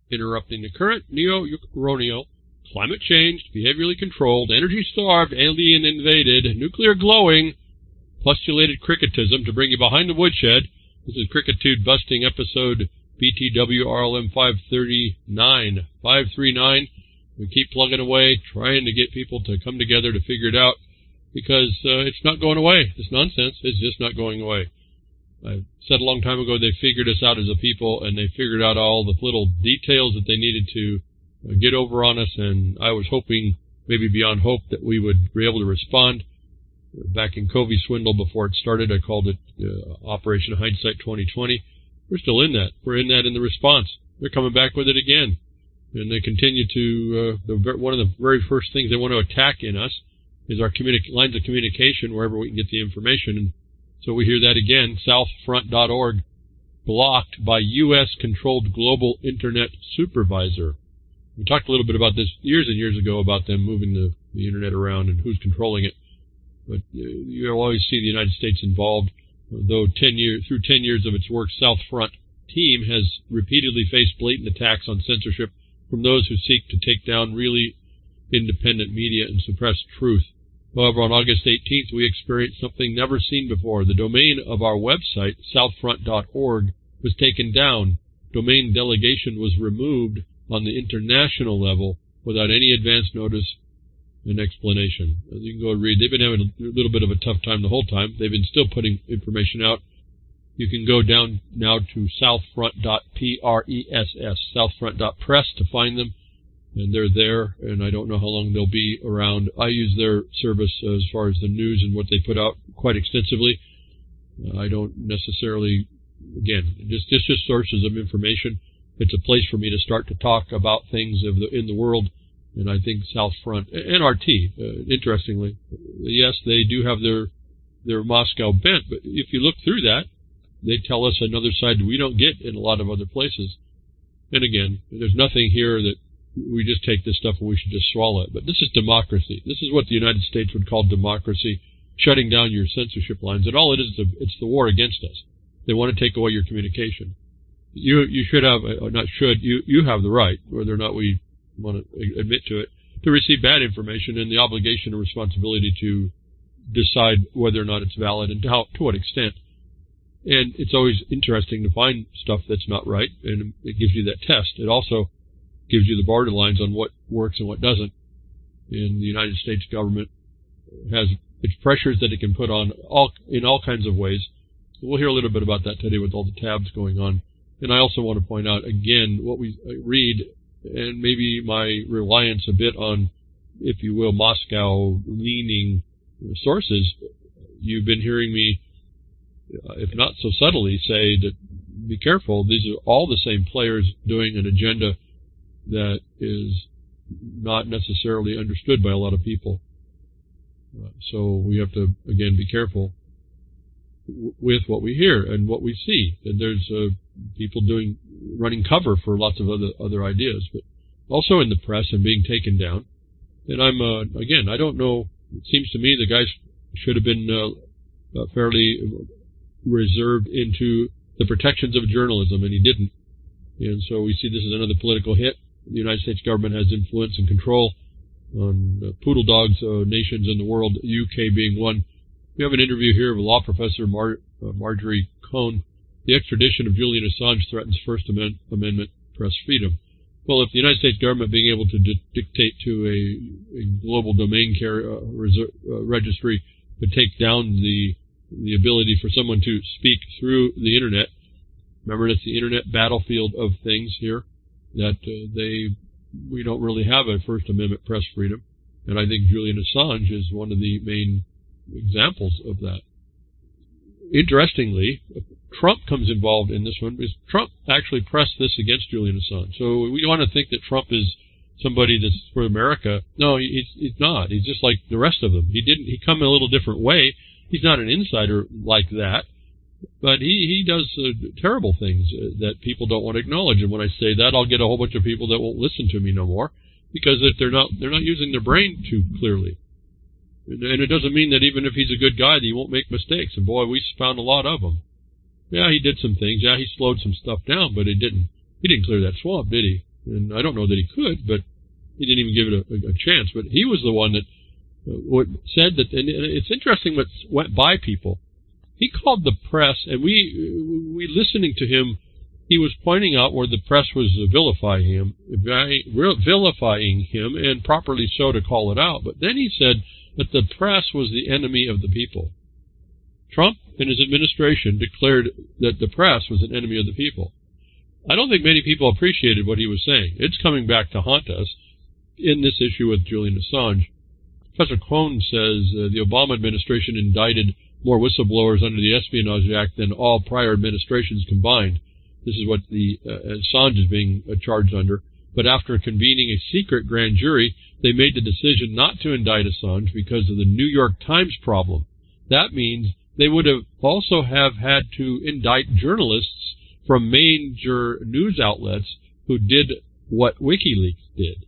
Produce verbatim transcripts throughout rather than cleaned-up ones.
interrupting the current neo-colonial, climate-changed, behaviorally controlled, energy-starved, alien-invaded, nuclear-glowing, postulated cricketism to bring you behind the woodshed. This is Crickitude Busting episode B T W R L M five thirty-nine. five thirty-nine. We keep plugging away, trying to get people to come together to figure it out, because uh, it's not going away. This nonsense is just not going away. I said a long time ago they figured us out as a people, and they figured out all the little details that they needed to uh, get over on us, and I was hoping, maybe beyond hope, that we would be able to respond. Back in Covey Swindle, before it started, I called it uh, Operation Hindsight twenty twenty. We're still in that. We're in that in the response. They're coming back with it again. And they continue to, uh, the, one of the very first things they want to attack in us is our communi- lines of communication, wherever we can get the information. And so we hear that again, south front dot org, blocked by U S-controlled global internet supervisor. We talked a little bit about this years and years ago, about them moving the, the internet around and who's controlling it. But uh, you'll always see the United States involved, though ten year, through ten years of its work, South Front team has repeatedly faced blatant attacks on censorship from those who seek to take down really independent media and suppress truth. However, on August eighteenth, we experienced something never seen before. The domain of our website, south front dot org, was taken down. Domain delegation was removed on the international level without any advance notice and explanation. As you can go and read, they've been having a little bit of a tough time the whole time. They've been still putting information out. You can go down now to south front dot press, south front dot press to find them, and they're there, and I don't know how long they'll be around. I use their service as far as the news and what they put out quite extensively. Uh, I don't necessarily, again, just, just just sources of information. It's a place for me to start to talk about things of the, in the world. And I think South Front and R T, uh, interestingly, yes, they do have their their Moscow bent, but if you look through that, they tell us another side that we don't get in a lot of other places. And again, there's nothing here that we just take this stuff and we should just swallow it. But this is democracy. This is what the United States would call democracy, shutting down your censorship lines. And all it is, it's the war against us. They want to take away your communication. You you should have, or not should, you, you have the right, whether or not we want to admit to it, to receive bad information, and the obligation and responsibility to decide whether or not it's valid and to, how, to what extent. And it's always interesting to find stuff that's not right, and it gives you that test. It also gives you the borderlines on what works and what doesn't. And the United States government has its pressures that it can put on all in all kinds of ways. We'll hear a little bit about that today with all the tabs going on. And I also want to point out, again, what we read, and maybe my reliance a bit on, if you will, Moscow-leaning sources. You've been hearing me, if not so subtly, say that be careful. These are all the same players doing an agenda that is not necessarily understood by a lot of people. Uh, so we have to, again, be careful w- with what we hear and what we see. And there's uh, people doing running cover for lots of other other ideas, but also in the press and being taken down. And I'm uh, again, I don't know. It seems to me the guy should have been uh, uh, fairly reserved into the protections of journalism, and he didn't. And so we see this as another political hit. The United States government has influence and control on uh, poodle dogs uh, nations in the world, U K being one. We have an interview here of a law professor, Mar- uh, Marjorie Cohn. The extradition of Julian Assange threatens First Amendment, Amendment press freedom. Well, if the United States government being able to di- dictate to a, a global domain care uh, reser- uh, registry would take down the the ability for someone to speak through the internet, remember it's the internet battlefield of things here, that uh, they we don't really have a First Amendment press freedom. And I think Julian Assange is one of the main examples of that. Interestingly, Trump comes involved in this one because Trump actually pressed this against Julian Assange. So we want to think that Trump is somebody that's for America. No, he's, he's not. He's just like the rest of them. He didn't. He come in a little different way. He's not an insider like that, but he he does uh, terrible things uh, that people don't want to acknowledge. And when I say that, I'll get a whole bunch of people that won't listen to me no more because if they're not they're not using their brain too clearly. And, and it doesn't mean that even if he's a good guy, that he won't make mistakes. And boy, we found a lot of them. Yeah, he did some things. Yeah, he slowed some stuff down, but he didn't. He didn't clear that swamp, did he? And I don't know that he could, but he didn't even give it a, a chance. But he was the one that uh, said that, and it's interesting what went by people. He called the press, and we, we listening to him, he was pointing out where the press was vilifying him, vilifying him, and properly so to call it out. But then he said that the press was the enemy of the people. Trump and his administration declared that the press was an enemy of the people. I don't think many people appreciated what he was saying. It's coming back to haunt us in this issue with Julian Assange. Professor Cohn says uh, the Obama administration indicted more whistleblowers under the Espionage Act than all prior administrations combined. This is what the uh, Assange is being uh, charged under. But after convening a secret grand jury, they made the decision not to indict Assange because of the New York Times problem. That means they would have also have had to indict journalists from major news outlets who did what WikiLeaks did.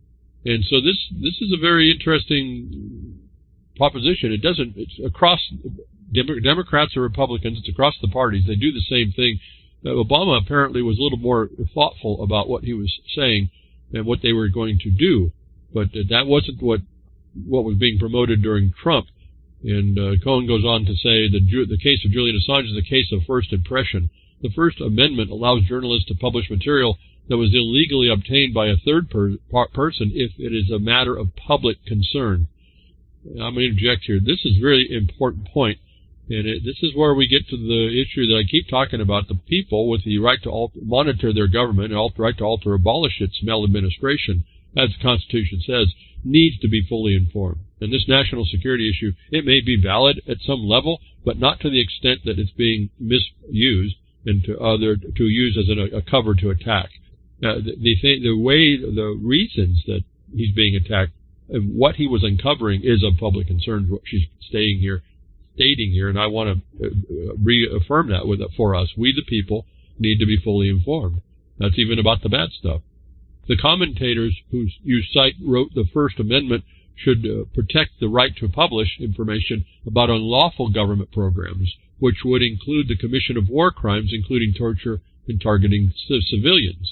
And so this this is a very interesting proposition. It doesn't, it's across Democrats or Republicans, it's across the parties. They do the same thing. Uh, Obama apparently was a little more thoughtful about what he was saying and what they were going to do. But uh, that wasn't what what was being promoted during Trump. And uh, Cohen goes on to say that Ju- the case of Julian Assange is a case of first impression. The First Amendment allows journalists to publish material that was illegally obtained by a third per- per- person if it is a matter of public concern. I'm going to interject here. This is a really important point, and it, this is where we get to the issue that I keep talking about. The people with the right to alter, monitor their government and the right to alter or abolish its maladministration, as the Constitution says, needs to be fully informed. And this national security issue, it may be valid at some level, but not to the extent that it's being misused and to other to use as a, a cover to attack. Uh, the, the, th- the way, the reasons that he's being attacked, and what he was uncovering is of public concern. What she's staying here, stating here, and I want to uh, reaffirm that with for us. We, the people, need to be fully informed. That's even about the bad stuff. The commentators who you cite wrote the First Amendment should uh, protect the right to publish information about unlawful government programs, which would include the commission of war crimes, including torture and targeting c- civilians.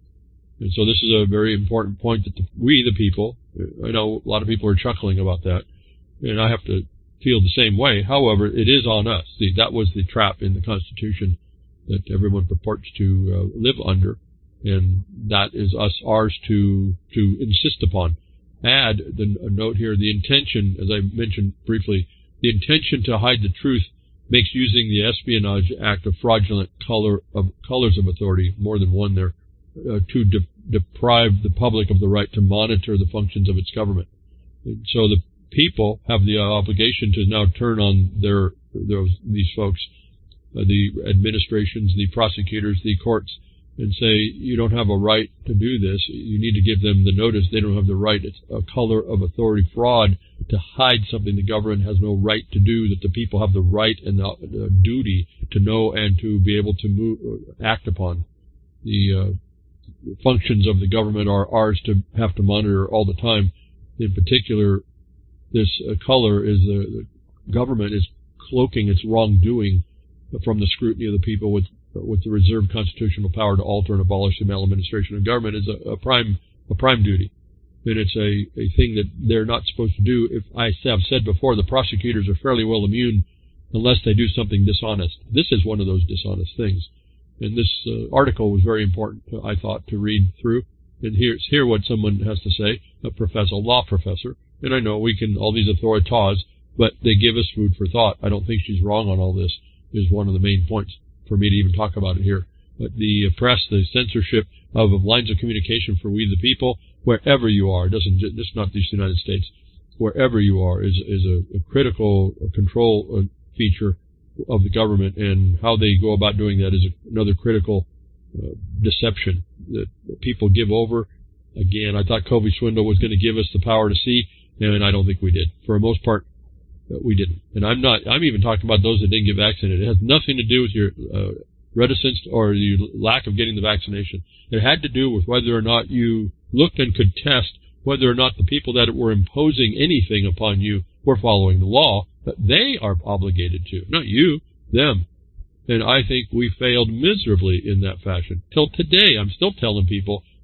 And so this is a very important point that the, we, the people, I know a lot of people are chuckling about that, and I have to feel the same way. However, it is on us. See, that was the trap in the Constitution that everyone purports to uh, live under, and that is us, ours to to insist upon. Add the a note here, the intention, as I mentioned briefly, the intention to hide the truth makes using the Espionage Act a fraudulent color of colors of authority, more than one there, uh, to de- deprive the public of the right to monitor the functions of its government. And so the people have the uh, obligation to now turn on their those these folks, uh, the administrations, the prosecutors, the courts, and say, you don't have a right to do this. You need to give them the notice. They don't have the right. It's a color of authority fraud to hide something the government has no right to do, that the people have the right and the, the duty to know and to be able to move, act upon. The uh, functions of the government are ours to have to monitor all the time. In particular, this uh, color is the, the government is cloaking its wrongdoing from the scrutiny of the people with with the reserved constitutional power to alter and abolish the maladministration of government is a, a prime a prime duty. And it's a, a thing that they're not supposed to do. If I have said before, the prosecutors are fairly well immune unless they do something dishonest. This is one of those dishonest things. And this uh, article was very important, I thought, to read through. And here's hear what someone has to say, a professor, a law professor. And I know we can, all these authoritas, but they give us food for thought. I don't think she's wrong on all this, is one of the main points for me to even talk about it here. But the press, the censorship of, of lines of communication for we the people, wherever you are, it doesn't just not just the United States, wherever you are, is is a, a critical control feature of the government, and how they go about doing that is another critical uh, deception that people give over. Again, I thought Covey Swindle was going to give us the power to see, and I don't think we did. For the most part, Uh, we didn't. And I'm not, I'm even talking about those that didn't get vaccinated. It has nothing to do with your uh, reticence or the lack of getting the vaccination. It had to do with whether or not you looked and could test whether or not the people that were imposing anything upon you were following the law that they are obligated to. Not you, them. And I think we failed miserably in that fashion. Till today, I'm still telling people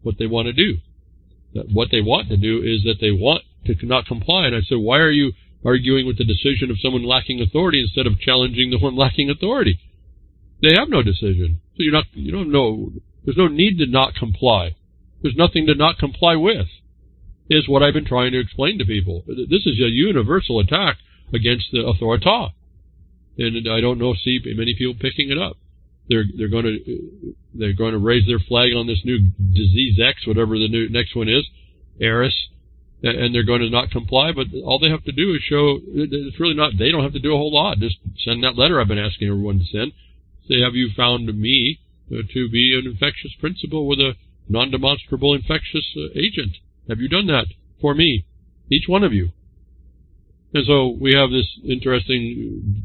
what they want to do. That what they want to do is that they want to not comply. And I said, why are you arguing with the decision of someone lacking authority instead of challenging the one lacking authority? They have no decision. So you're not, you don't know, there's no need to not comply. There's nothing to not comply with, is what I've been trying to explain to people. This is a universal attack against the authority. And I don't know, see many people picking it up. They're, they're going to, they're going to raise their flag on this new disease X, whatever the new next one is, Eris, and they're going to not comply, but all they have to do is show, it's really not, they don't have to do a whole lot. Just send that letter I've been asking everyone to send. Say, have you found me uh, to be an infectious principal with a non-demonstrable infectious uh, agent? Have you done that for me? Each one of you. And so we have this interesting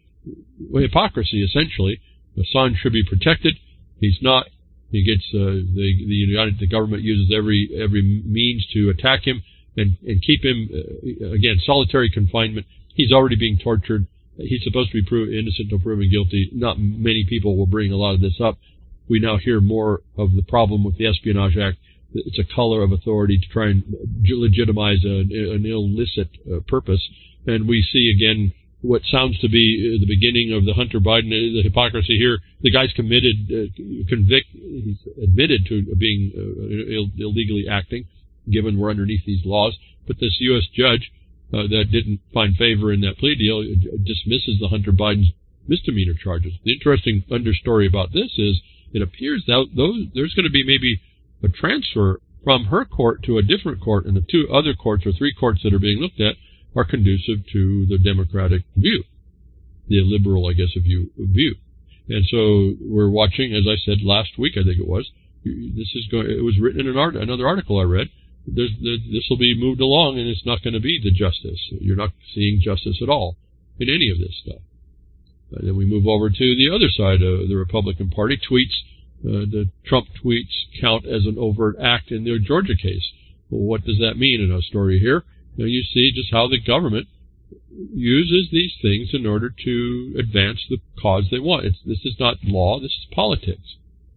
hypocrisy, essentially. Assange should be protected. He's not. He gets, uh, the, the United, the government uses every, every means to attack him and, and keep him, uh, again, solitary confinement. He's already being tortured. He's supposed to be proven innocent until proven guilty. Not many people will bring a lot of this up. We now hear more of the problem with the Espionage Act. It's a color of authority to try and legitimize a, an illicit uh, purpose. And we see, again, what sounds to be the beginning of the Hunter Biden, the hypocrisy here. The guy's committed, uh, convict, he's admitted to being uh, Ill, illegally acting, given we're underneath these laws. But this U S judge uh, that didn't find favor in that plea deal dismisses the Hunter Biden's misdemeanor charges. The interesting understory about this is it appears that those, there's going to be maybe a transfer from her court to a different court, and the two other courts or three courts that are being looked at are conducive to the Democratic view, the liberal, I guess, view. view. And so we're watching, as I said last week, I think it was, this is going, it was written in an art, another article I read, There's, this will be moved along and it's not going to be the justice. You're not seeing justice at all in any of this stuff. And then we move over to the other side of the Republican Party. Tweets, uh, the Trump tweets count as an overt act in their Georgia case. Well, what does that mean in our story here? Now you see just how the government uses these things in order to advance the cause they want. It's, this is not law, this is politics.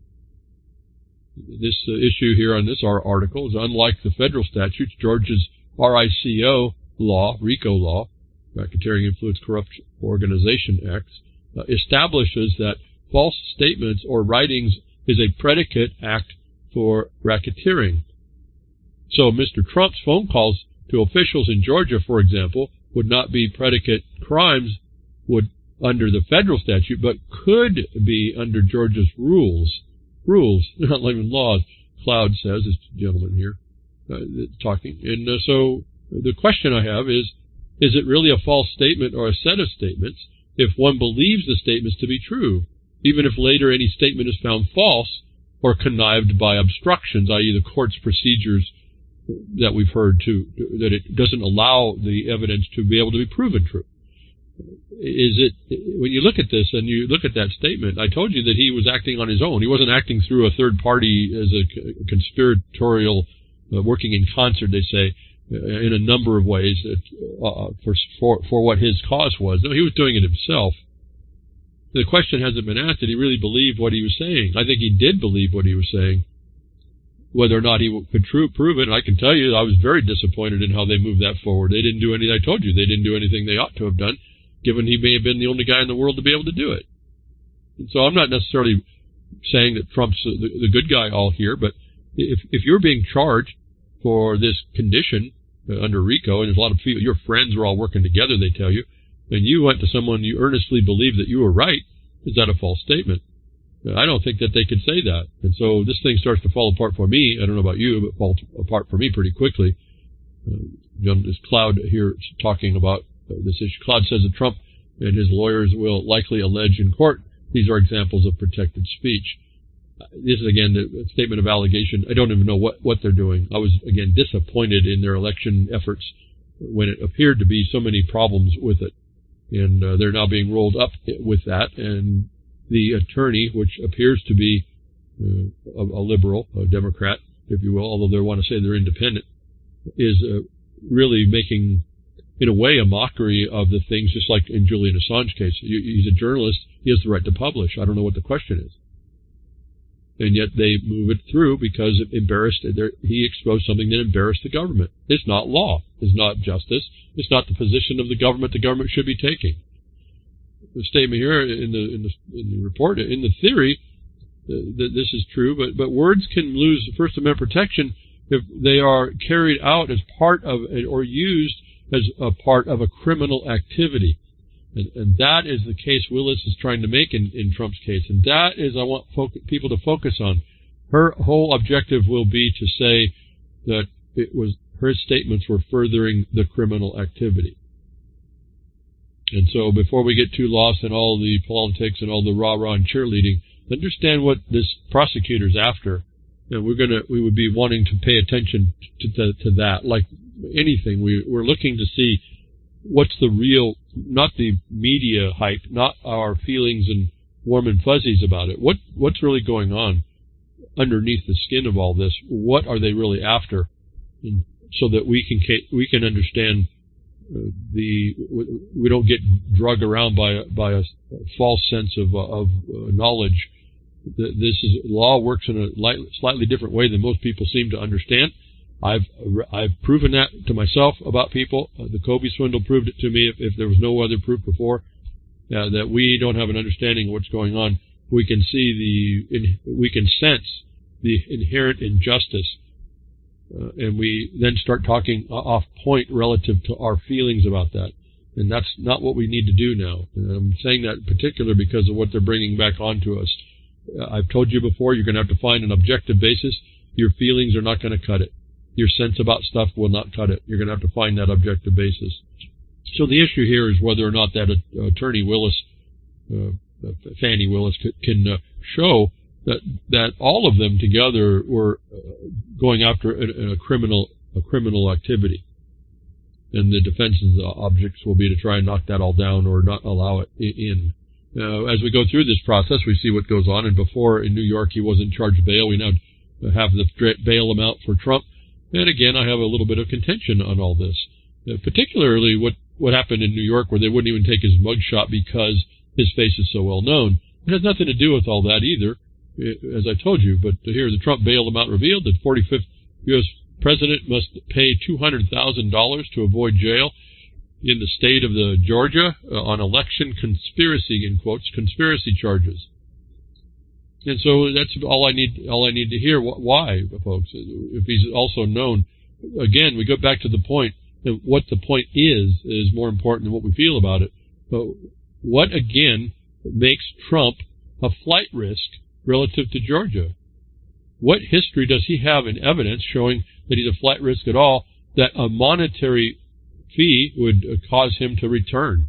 This uh, issue here on this our article is unlike the federal statutes. Georgia's RICO law, RICO law, Racketeering Influence Corrupt Organization Act, uh, establishes that false statements or writings is a predicate act for racketeering. So Mister Trump's phone calls to officials in Georgia, for example, would not be predicate crimes would under the federal statute, but could be under Georgia's rules. Rules, not even laws. Cloud says, this gentleman here uh, talking. And uh, so the question I have is, is it really a false statement or a set of statements if one believes the statements to be true, even if later any statement is found false or connived by obstructions, that is the court's procedures that we've heard too, that it doesn't allow the evidence to be able to be proven true? Is it, when you look at this and you look at that statement, I told you that he was acting on his own. He wasn't acting through a third party as a conspiratorial, uh, working in concert, they say, uh, in a number of ways uh, for, for, for what his cause was. No, he was doing it himself. The question hasn't been asked, did he really believe what he was saying? I think he did believe what he was saying. Whether or not he could true, prove it, I can tell you I was very disappointed in how they moved that forward. They didn't do anything. I told you they didn't do anything they ought to have done, given he may have been the only guy in the world to be able to do it. And so I'm not necessarily saying that Trump's the, the good guy all here, but if if you're being charged for this condition uh, under RICO, and there's a lot of people, your friends are all working together, they tell you, and you went to someone you earnestly believe that you were right, is that a false statement? I don't think that they could say that. And so this thing starts to fall apart for me. I don't know about you, but falls apart for me pretty quickly. Uh, this Cloud here talking about uh, this issue. Cloud says that Trump and his lawyers will likely allege in court these are examples of protected speech. Uh, this is, again, the statement of allegation. I don't even know what, what they're doing. I was, again, disappointed in their election efforts when it appeared to be so many problems with it. And uh, they're now being rolled up with that, and the attorney, which appears to be uh, a, a liberal, a Democrat, if you will, although they want to say they're independent, is uh, really making, in a way, a mockery of the things, just like in Julian Assange's case. He's a journalist. He has the right to publish. I don't know what the question is. and yet they move it through because it embarrassed. He exposed something that embarrassed the government. It's not law. It's not justice. It's not the position of the government the government should be taking. The statement here in the in the, in the report, in the theory, uh, that this is true, but but words can lose First Amendment protection if they are carried out as part of or used as a part of a criminal activity. And, and that is the case Willis is trying to make in, in Trump's case. And that is I want focus, people to focus on. Her whole objective will be to say that it was her statements were furthering the criminal activity. And so before we get too lost in all the politics and all the rah-rah and cheerleading, understand what this prosecutor's after. And we're gonna we would be wanting to pay attention to, to, to that. Like anything, we, we're looking to see what's the real, not the media hype, not our feelings and warm and fuzzies about it. What what's really going on underneath the skin of all this? What are they really after? And so that we can we can understand uh, the we don't get drugged around by by a false sense of of uh, knowledge. This is law works in a light, slightly different way than most people seem to understand. I've I've proven that to myself about people. Uh, the Kobe swindle proved it to me. If, if there was no other proof before, uh, that we don't have an understanding of what's going on, we can see the in, we can sense the inherent injustice, uh, and we then start talking off point relative to our feelings about that. And that's not what we need to do now. And I'm saying that in particular because of what they're bringing back onto us. Uh, I've told you before, you're going to have to find an objective basis. Your feelings are not going to cut it. Your sense about stuff will not cut it. You're going to have to find that objective basis. So the issue here is whether or not that uh, attorney Willis, uh, Fannie Willis, c- can uh, show that that all of them together were uh, going after a, a criminal a criminal activity, and the defense's uh, objects will be to try and knock that all down or not allow it in. Uh, as we go through this process, we see what goes on. And before in New York, he wasn't charged bail. We now have the bail amount for Trump. And again, I have a little bit of contention on all this, uh, particularly what, what happened in New York where they wouldn't even take his mugshot because his face is so well known. It has nothing to do with all that either, as I told you. But here, the Trump bail amount revealed that forty-fifth U S president must pay two hundred thousand dollars to avoid jail in the state of the Georgia uh, on election conspiracy, in quotes, conspiracy charges. And so that's all I need. All I need to hear. Why, folks? If he's also known, again, we go back to the point that what the point is is more important than what we feel about it. But what again makes Trump a flight risk relative to Georgia? What history does he have in evidence showing that he's a flight risk at all? That a monetary fee would cause him to return?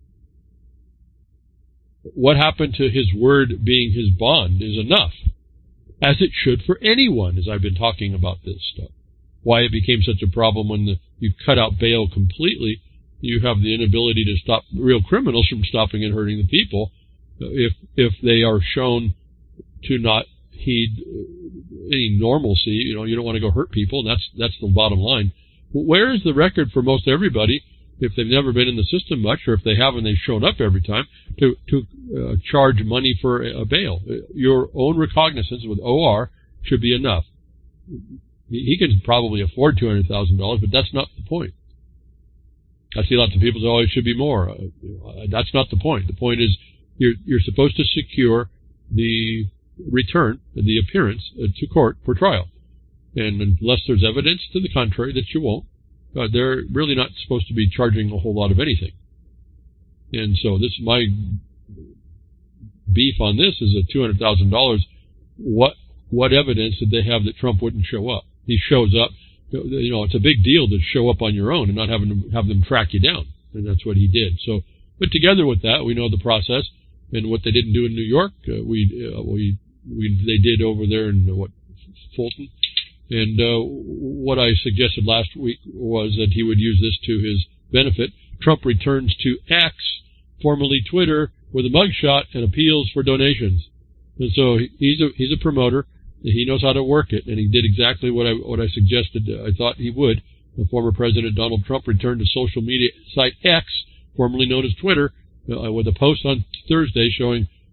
What happened to his word being his bond is enough, as it should for anyone, as I've been talking about this stuff. Why it became such a problem when the, you cut out bail completely, you have the inability to stop real criminals from stopping and hurting the people if if they are shown to not heed any normalcy. You know, you don't want to go hurt people, and that's that's the bottom line. Where is the record for most everybody, if they've never been in the system much, or if they have and they've shown up every time, to to uh, charge money for a, a bail? Your own recognizance with O R should be enough. He can probably afford two hundred thousand dollars, but that's not the point. I see lots of people say, oh, it should be more. Uh, that's not the point. The point is you're, you're supposed to secure the return, the appearance uh, to court for trial. And unless there's evidence to the contrary that you won't, uh, they're really not supposed to be charging a whole lot of anything. And so this is my beef on this is at two hundred thousand dollars. What what evidence did they have that Trump wouldn't show up? He shows up. You know, it's a big deal to show up on your own and not having to have them track you down. And that's what he did. So, but together with that, we know the process and what they didn't do in New York. Uh, we, uh, we, we, they did over there in uh, what, Fulton. And, uh, what I suggested last week was that he would use this to his benefit. Trump returns to X, formerly Twitter, with a mugshot and appeals for donations. And so he's a, he's a promoter. He knows how to work it, and he did exactly what I what I suggested. Uh, I thought he would. The former President Donald Trump returned to social media site X, formerly known as Twitter, uh, with a post on Thursday showing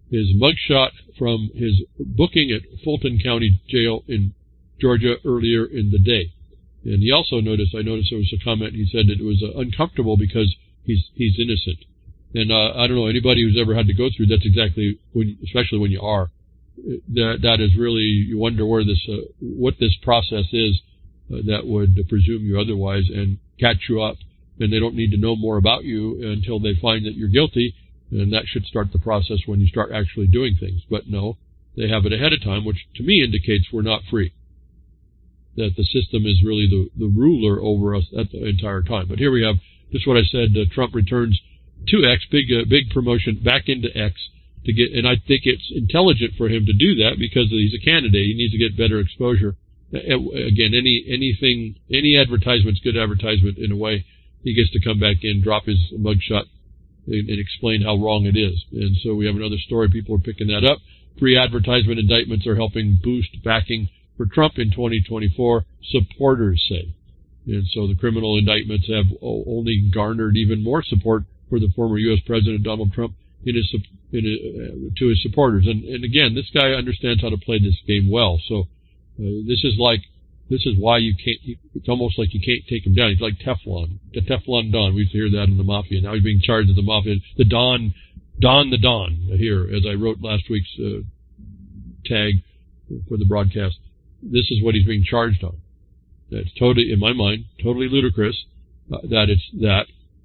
his mugshot from his booking at Fulton County Jail in Georgia earlier in the day. And he also noticed, I noticed there was a comment, he said that it was uh, uncomfortable because he's he's innocent. And uh, I don't know, anybody who's ever had to go through, that's exactly, when, especially when you are, that that is really, you wonder where this, uh, what this process is uh, that would presume you otherwise and catch you up. And they don't need to know more about you until they find that you're guilty. And that should start the process when you start actually doing things. But no, they have it ahead of time, which to me indicates we're not free. That the system is really the, the ruler over us at the entire time. But here we have, just what I said, uh, Trump returns to X, big uh, big promotion back into X to get, and I think it's intelligent for him to do that because he's a candidate. He needs to get better exposure. Uh, again, any anything, any advertisement's good advertisement in a way. He gets to come back in, drop his mugshot, and, and explain how wrong it is. And so we have another story. People are picking that up. Free advertisement indictments are helping boost backing for Trump in twenty twenty-four, supporters say. And so the criminal indictments have only garnered even more support for the former U S President Donald Trump in his, in his, uh, to his supporters. And, and again, this guy understands how to play this game well. So uh, this is like, this is why you can't, it's almost like you can't take him down. He's like Teflon, the Teflon Don. We used to hear that in the Mafia. Now he's being charged as the Mafia. The Don, Don the Don here, as I wrote last week's uh, tag for the broadcast. This is what he's being charged on. That's totally, in my mind, totally ludicrous uh, that it's that,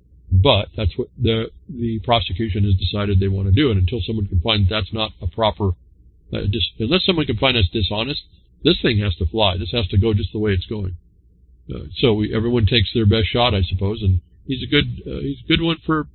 but that's what the the prosecution has decided they want to do. And until someone can find that's not a proper, uh, dis, unless someone can find us dishonest, this thing has to fly. This has to go just the way it's going. Uh, so we, everyone takes their best shot, I suppose, and he's a good uh, he's a good one for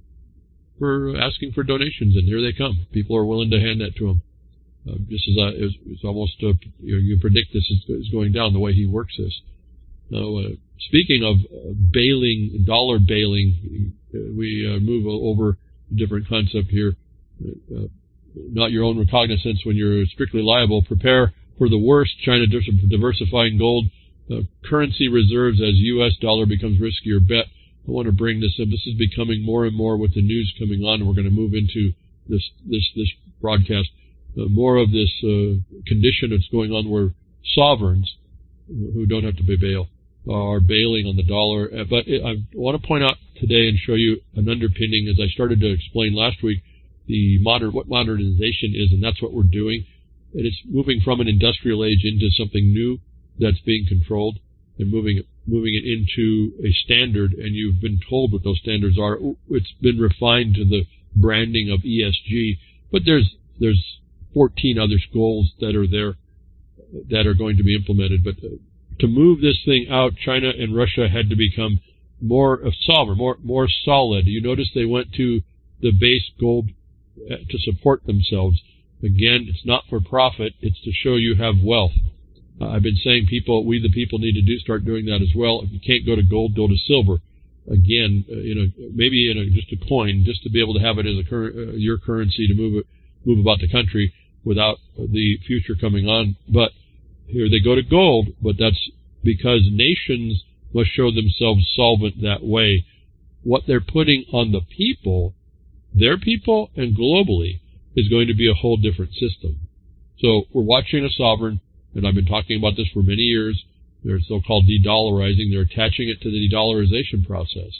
for asking for donations, and here they come. People are willing to hand that to him. Uh, this is a, it's, it's almost a, you, know, you predict this is, is going down the way he works this. Now, uh, speaking of uh, bailing, dollar bailing, uh, we uh, move over a different concept here. Uh, not your own recognizance when you're strictly liable. Prepare for the worst. China diversifying gold uh, currency reserves as U S dollar becomes riskier bet. I want to bring this up. This is becoming more and more with the news coming on. We're going to move into this this this broadcast. Uh, more of this uh, condition that's going on where sovereigns who don't have to pay bail are bailing on the dollar. Uh, but it, I want to point out today and show you an underpinning, as I started to explain last week, the modern what modernization is, and that's what we're doing. And it's moving from an industrial age into something new that's being controlled, and moving it, moving it into a standard. And you've been told what those standards are. It's been refined to the branding of E S G, but there's there's fourteen other goals that are there that are going to be implemented. But uh, to move this thing out, China and Russia had to become more of sovereign, more more solid. You notice they went to the base gold uh, to support themselves. Again, it's not for profit. It's to show you have wealth. Uh, I've been saying people, we the people need to do start doing that as well. If you can't go to gold, go to silver. Again, uh, you know, maybe in a, just a coin, just to be able to have it as a cur- uh, your currency to move it. move about the country without the future coming on. But here they go to gold, but that's because nations must show themselves solvent that way. What they're putting on the people, their people and globally, is going to be a whole different system. So we're watching a sovereign, and I've been talking about this for many years. They're so-called de-dollarizing. They're attaching it to the de-dollarization process.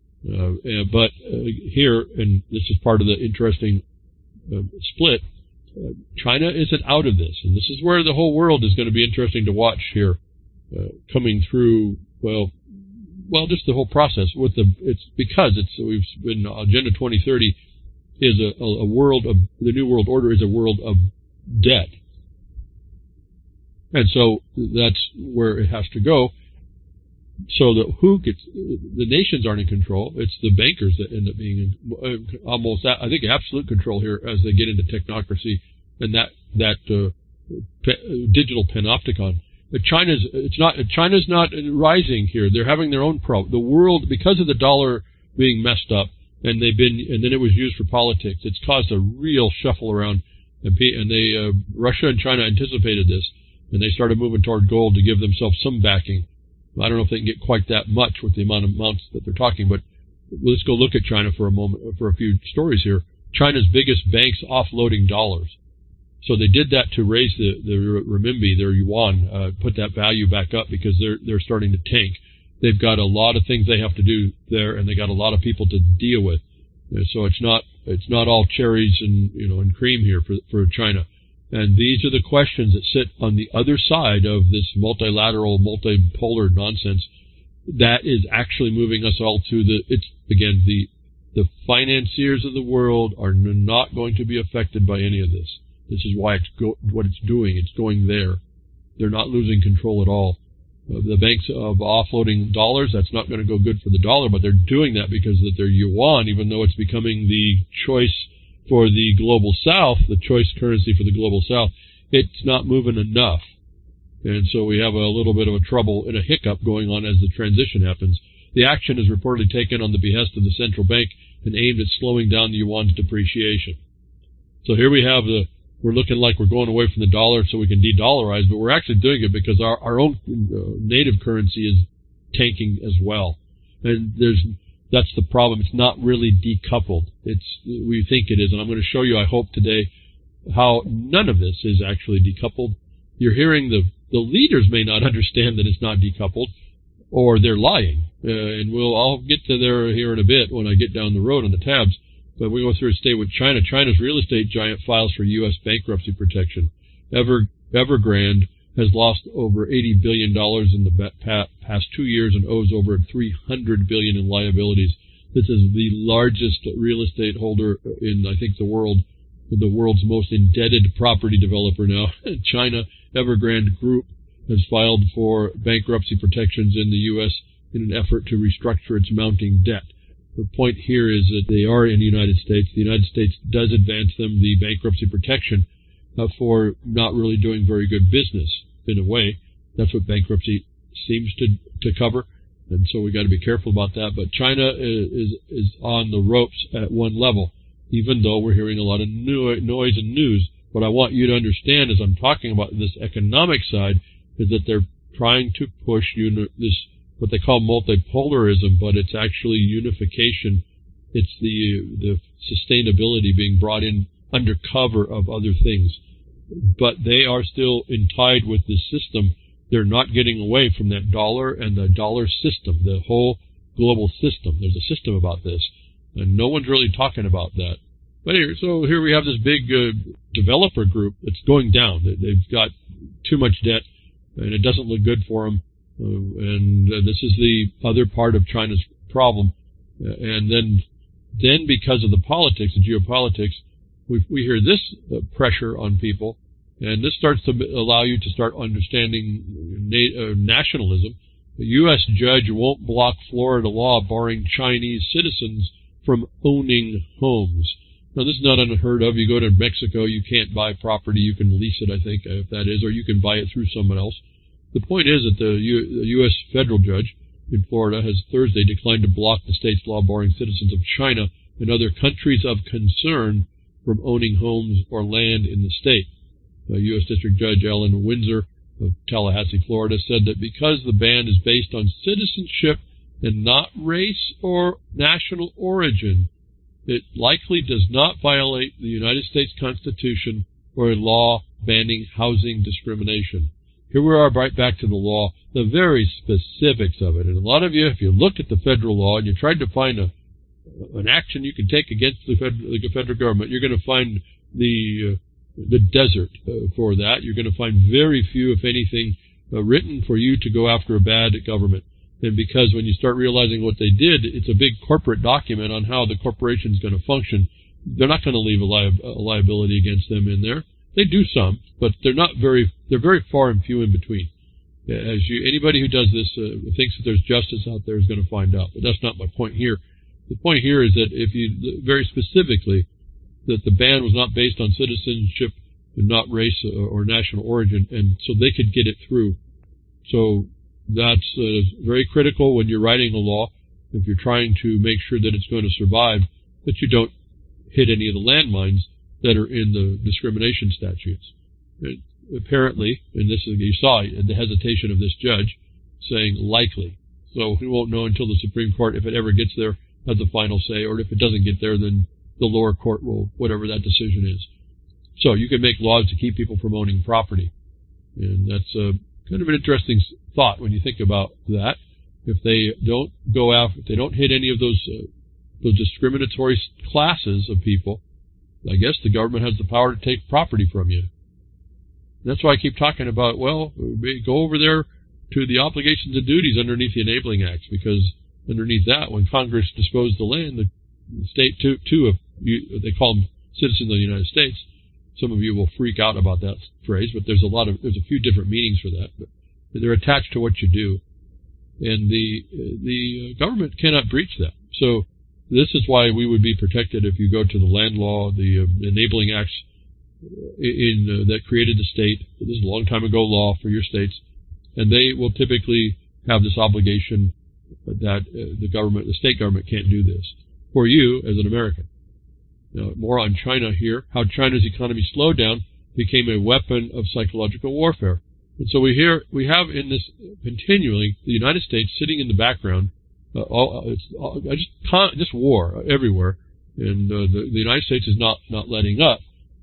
Uh, but uh, here, and this is part of the interesting Uh, split, uh, China isn't out of this, and this is where the whole world is going to be interesting to watch here, uh, coming through. Well, well, just the whole process with the. It's because it's we've been Agenda twenty thirty is a, a world of the new world order is a world of debt, and so that's where it has to go. So that who gets the nations aren't in control. It's the bankers that end up being in almost, I think, absolute control here as they get into technocracy and that that uh, pe- digital panopticon. But China's it's not China's not rising here. They're having their own problem. The world, because of the dollar being messed up, and they've been and then it was used for politics. It's caused a real shuffle around, and they uh, Russia and China anticipated this, and they started moving toward gold to give themselves some backing. I don't know if they can get quite that much with the amount of amounts that they're talking, but let's go look at China for a moment, for a few stories here. China's biggest banks offloading dollars. So they did that to raise the, the renminbi, their yuan, uh, put that value back up because they're they're starting to tank. They've got a lot of things they have to do there, and they got a lot of people to deal with. So it's not it's not all cherries and you know and cream here for for China. And these are the questions that sit on the other side of this multilateral, multipolar nonsense that is actually moving us all to the. It's again the the financiers of the world are not going to be affected by any of this. This is why it's go, what it's doing. It's going there. They're not losing control at all. Uh, the banks of offloading dollars, that's not going to go good for the dollar, but they're doing that because that their yuan, even though it's becoming the choice for the global south, the choice currency for the global south, it's not moving enough. And so we have a little bit of a trouble and a hiccup going on as the transition happens. The action is reportedly taken on the behest of the central bank and aimed at slowing down the yuan's depreciation. So here we have the We're looking like we're going away from the dollar so we can de-dollarize, but we're actually doing it because our, our own uh, native currency is tanking as well. And there's that's the problem. It's not really decoupled. It's we think it is, and I'm going to show you, I hope today, how none of this is actually decoupled. You're hearing the the leaders may not understand that it's not decoupled, or they're lying. Uh, and we'll I'll get to there here in a bit when I get down the road on the tabs. But we go through a state with China. China's real estate giant files for U S bankruptcy protection. Ever, Evergrande has lost over eighty billion dollars in the past two years and owes over three hundred billion dollars in liabilities. This is the largest real estate holder in, I think, the world, the world's most indebted property developer now. China Evergrande Group has filed for bankruptcy protections in the U S in an effort to restructure its mounting debt. The point here is that they are in the United States. The United States does advance them the bankruptcy protection uh, for not really doing very good business in a way. That's what bankruptcy seems to to cover, and so we got to be careful about that. But China is, is is on the ropes at one level, even though we're hearing a lot of no, noise and news. What I want you to understand as I'm talking about this economic side is that they're trying to push uni- this. what they call multipolarism, but it's actually unification. It's the the sustainability being brought in under cover of other things. But they are still tied with this system. They're not getting away from that dollar and the dollar system, the whole global system. There's a system about this, and no one's really talking about that. But here, so here we have this big uh, developer group that's going down. They've got too much debt, and it doesn't look good for them. Uh, and uh, this is the other part of China's problem. Uh, and then, then because of the politics, the geopolitics, we we hear this uh, pressure on people, and this starts to allow you to start understanding na- uh, nationalism. The U S judge won't block Florida law barring Chinese citizens from owning homes. Now, this is not unheard of. You go to Mexico, you can't buy property. You can lease it, I think, if that is, or you can buy it through someone else. The point is that the U- the U S federal judge in Florida has Thursday declined to block the state's law barring citizens of China and other countries of concern from owning homes or land in the state. Uh, U S District Judge Ellen Windsor of Tallahassee, Florida, said that because the ban is based on citizenship and not race or national origin, it likely does not violate the United States Constitution or a law banning housing discrimination. Here we are right back to the law, the very specifics of it. And a lot of you, if you looked at the federal law and you tried to find a an action you can take against the federal, the federal government, you're going to find the uh, the desert uh, for that. You're going to find very few, if anything, uh, written for you to go after a bad government. And because when you start realizing what they did, it's a big corporate document on how the corporation is going to function. They're not going to leave a, li- a liability against them in there. They do some, but they're not very. They're very far and few in between. As you, anybody who does this uh, thinks that there's justice out there is going to find out. But that's not my point here. The point here is that if you very specifically that the ban was not based on citizenship and not race or, or national origin, and so they could get it through. So that's uh, very critical when you're writing a law. If you're trying to make sure that it's going to survive, that you don't hit any of the landmines that are in the discrimination statutes. And apparently, and this is, you saw the hesitation of this judge saying likely. So we won't know until the Supreme Court, if it ever gets there, has the final say, or if it doesn't get there, then the lower court will, whatever that decision is. So you can make laws to keep people from owning property. And that's a, kind of an interesting thought when you think about that. If they don't go after, if they don't hit any of those, uh, those discriminatory classes of people, I guess the government has the power to take property from you. That's why I keep talking about, well, go over there to the obligations and duties underneath the Enabling Acts, because underneath that, when Congress disposed the land, the state, too, too if they call them citizens of the United States. Some of you will freak out about that phrase, but there's a lot of, there's a few different meanings for that. But they're attached to what you do. And the, the government cannot breach that. So this is why we would be protected if you go to the land law, the uh, Enabling Acts in, uh, that created the state. This is a long time ago law for your states. And they will typically have this obligation that uh, the government, the state government can't do this for you as an American. Now, more on China here, how China's economy slowed down became a weapon of psychological warfare. And so we hear, we have in this continually the United States sitting in the background, uh, all, it's all, just, just war everywhere. And uh, the, the United States is not, not letting up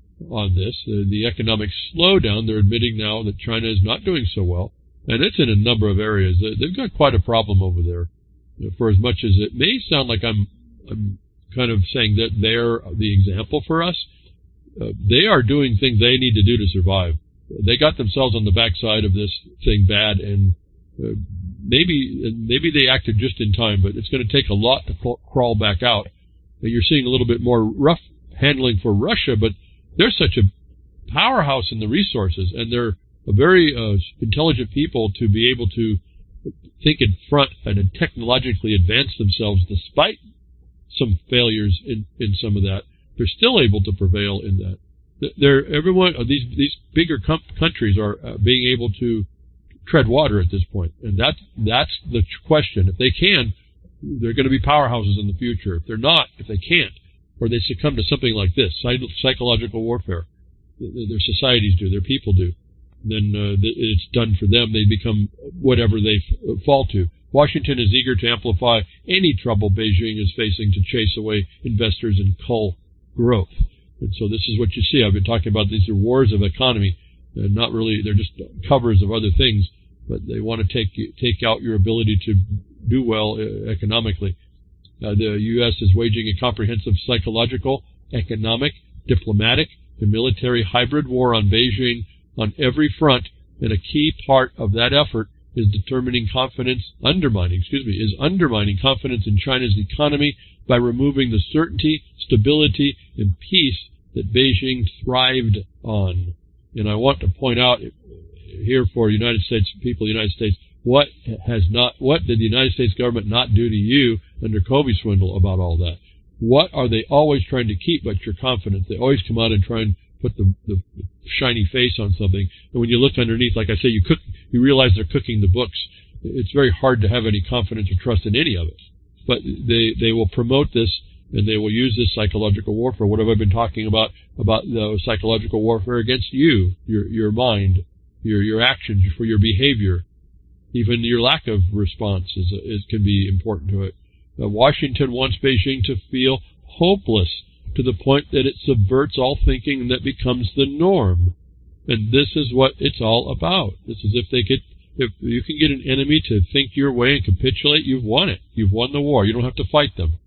on this. Uh, the economic slowdown, they're admitting now that China is not doing so well. And it's in a number of areas. They've got quite a problem over there. You know, for as much as it may sound like I'm, I'm kind of saying that they're the example for us, uh, they are doing things they need to do to survive. They got themselves on the backside of this thing bad, and uh, maybe maybe they acted just in time, but it's going to take a lot to crawl back out. And you're seeing a little bit more rough handling for Russia, but they're such a powerhouse in the resources, and they're a very uh, intelligent people to be able to think in front and technologically advance themselves despite some failures in, in some of that. They're still able to prevail in that. They're, everyone, these these bigger com- countries are uh, being able to tread water at this point, and that's that's the question. If they can, they're going to be powerhouses in the future. If they're not, if they can't, or they succumb to something like this, psychological warfare, their societies do, their people do, then uh, it's done for them. They become whatever they f- fall to. Washington is eager to amplify any trouble Beijing is facing to chase away investors and cull growth. And so this is what you see. I've been talking about these are wars of economy. They're not really, they're just covers of other things, but they want to take take out your ability to do well uh, economically. Uh, the U S is waging a comprehensive psychological, economic, diplomatic, and military hybrid war on Beijing on every front, and a key part of that effort is determining confidence, undermining, excuse me, is undermining confidence in China's economy by removing the certainty, stability, and peace that Beijing thrived on. And I want to point out here for United States people, United States, what has not, what did the United States government not do to you under Kobe swindle about all that? What are they always trying to keep but your confidence? They always come out and try and put the, the shiny face on something. And when you look underneath, like I say, you cook, you realize they're cooking the books. It's very hard to have any confidence or trust in any of it. But they, they will promote this, and they will use this psychological warfare. What have I been talking about, about the psychological warfare against you, your, your mind, your, your actions, for your behavior. Even your lack of response is, is can be important to it. Uh, Washington wants Beijing to feel hopeless to the point that it subverts all thinking and that becomes the norm. And this is what it's all about. This is if they could, if you can get an enemy to think your way and capitulate, you've won it. You've won the war. You don't have to fight them.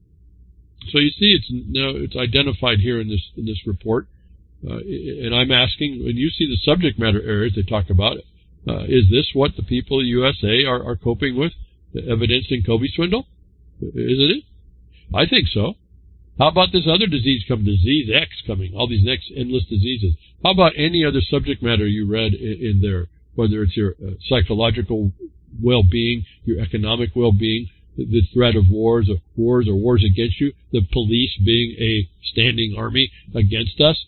So you see, it's now it's identified here in this in this report, uh, and I'm asking, when you see the subject matter areas they talk about, uh, is this what the people of the U S A are, are coping with, evidenced in Kobe swindle? Isn't it? I think so. How about this other disease coming, disease X coming, all these next endless diseases? How about any other subject matter you read in, in there, whether it's your uh, psychological well-being, your economic well-being, the, the threat of wars or wars or wars against you, the police being a standing army against us?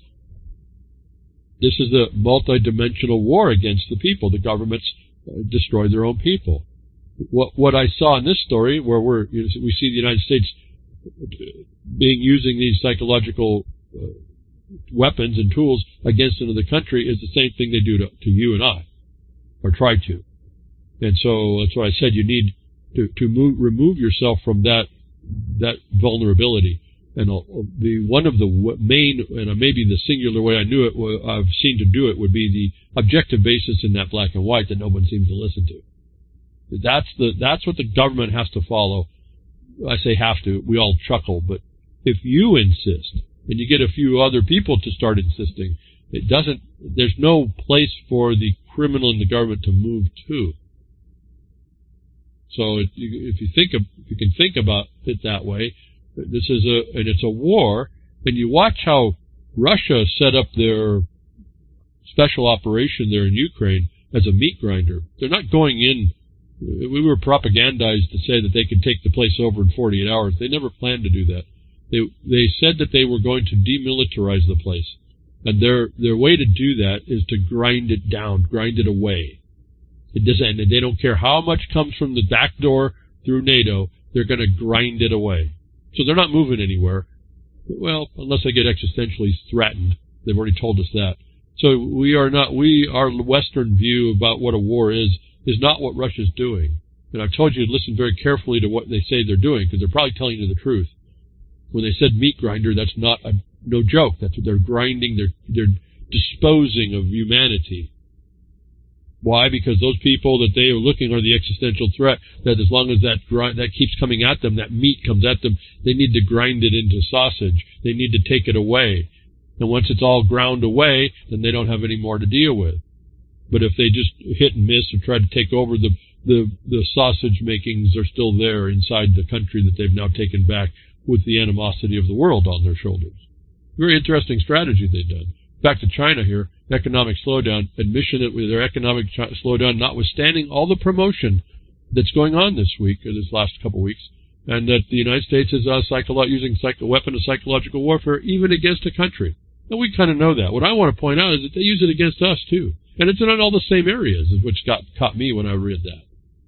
This is a multidimensional war against the people. The governments uh, destroy their own people. What what I saw in this story, where we're you know, we see the United States being using these psychological uh, weapons and tools against another country, is the same thing they do to, to you and I, or try to. And so that's why I said you need to to move, remove yourself from that that vulnerability. And the one of the main, and maybe the singular way I knew it, I've seen to do it, would be the objective basis in that black and white that no one seems to listen to. That's the that's what the government has to follow. I say have to. We all chuckle, but if you insist and you get a few other people to start insisting, it doesn't. There's no place for the criminal in the government to move to. So if you, if you think of, if you can think about it that way. This is a, and it's a war, and you watch how Russia set up their special operation there in Ukraine as a meat grinder. They're not going in, we were propagandized to say that they could take the place over in forty-eight hours. They never planned to do that. They, they said that they were going to demilitarize the place. And their, their way to do that is to grind it down, grind it away. It doesn't, and they don't care how much comes from the back door through NATO, they're going to grind it away. So they're not moving anywhere. Well, unless they get existentially threatened. They've already told us that. So we are not, we, our Western view about what a war is, is not what Russia's doing. And I've told you to listen very carefully to what they say they're doing, because they're probably telling you the truth. When they said meat grinder, that's not a, no joke. That's what they're grinding. They're, they're disposing of humanity. Why? Because those people that they are looking are the existential threat, that as long as that grind, that keeps coming at them, that meat comes at them, they need to grind it into sausage. They need to take it away. And once it's all ground away, then they don't have any more to deal with. But if they just hit and miss or try to take over, the, the, the sausage makings are still there inside the country that they've now taken back with the animosity of the world on their shoulders. Very interesting strategy they've done. Back to China here, economic slowdown, admission that with their economic ch- slowdown, notwithstanding all the promotion that's going on this week, or this last couple of weeks, and that the United States is uh, psycholo- using a weapon of psychological warfare even against a country. Now, we kind of know that. What I want to point out is that they use it against us, too. And it's in all the same areas, which got caught me when I read that.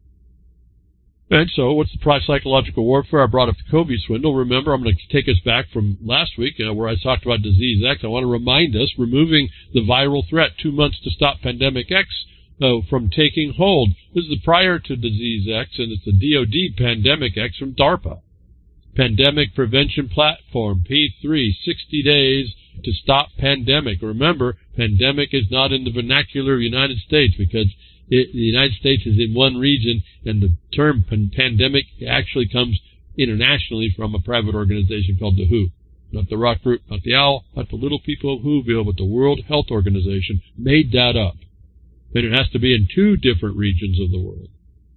And so, what's the psychological warfare? I brought up the COVID swindle. Remember, I'm going to take us back from last week uh, where I talked about Disease X. I want to remind us, removing the viral threat, two months to stop Pandemic X uh, from taking hold. This is prior to Disease X, and it's the D O D Pandemic X from DARPA. Pandemic Prevention Platform, P three, sixty days to stop pandemic. Remember, pandemic is not in the vernacular of the United States because It, the United States is in one region, and the term pan- pandemic actually comes internationally from a private organization called the W H O. Not the rock group, not the owl, not the little people of Whoville, but the World Health Organization made that up. And it has to be in two different regions of the world.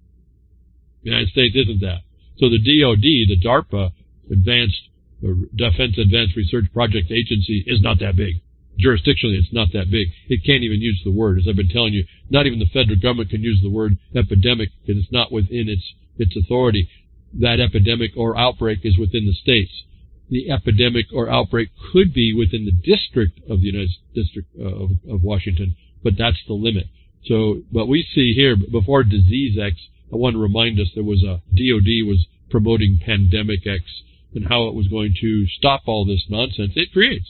The United States isn't that. So the D O D, the DARPA, Advanced uh, Defense Advanced Research Project Agency, is not that big. Jurisdictionally, it's not that big. It can't even use the word. As I've been telling you, not even the federal government can use the word epidemic because it's not within its its authority. That epidemic or outbreak is within the states. The epidemic or outbreak could be within the district of the United District uh, of, of Washington, but that's the limit. So, what we see here, before Disease X, I want to remind us there was a D O D was promoting Pandemic X and how it was going to stop all this nonsense it creates.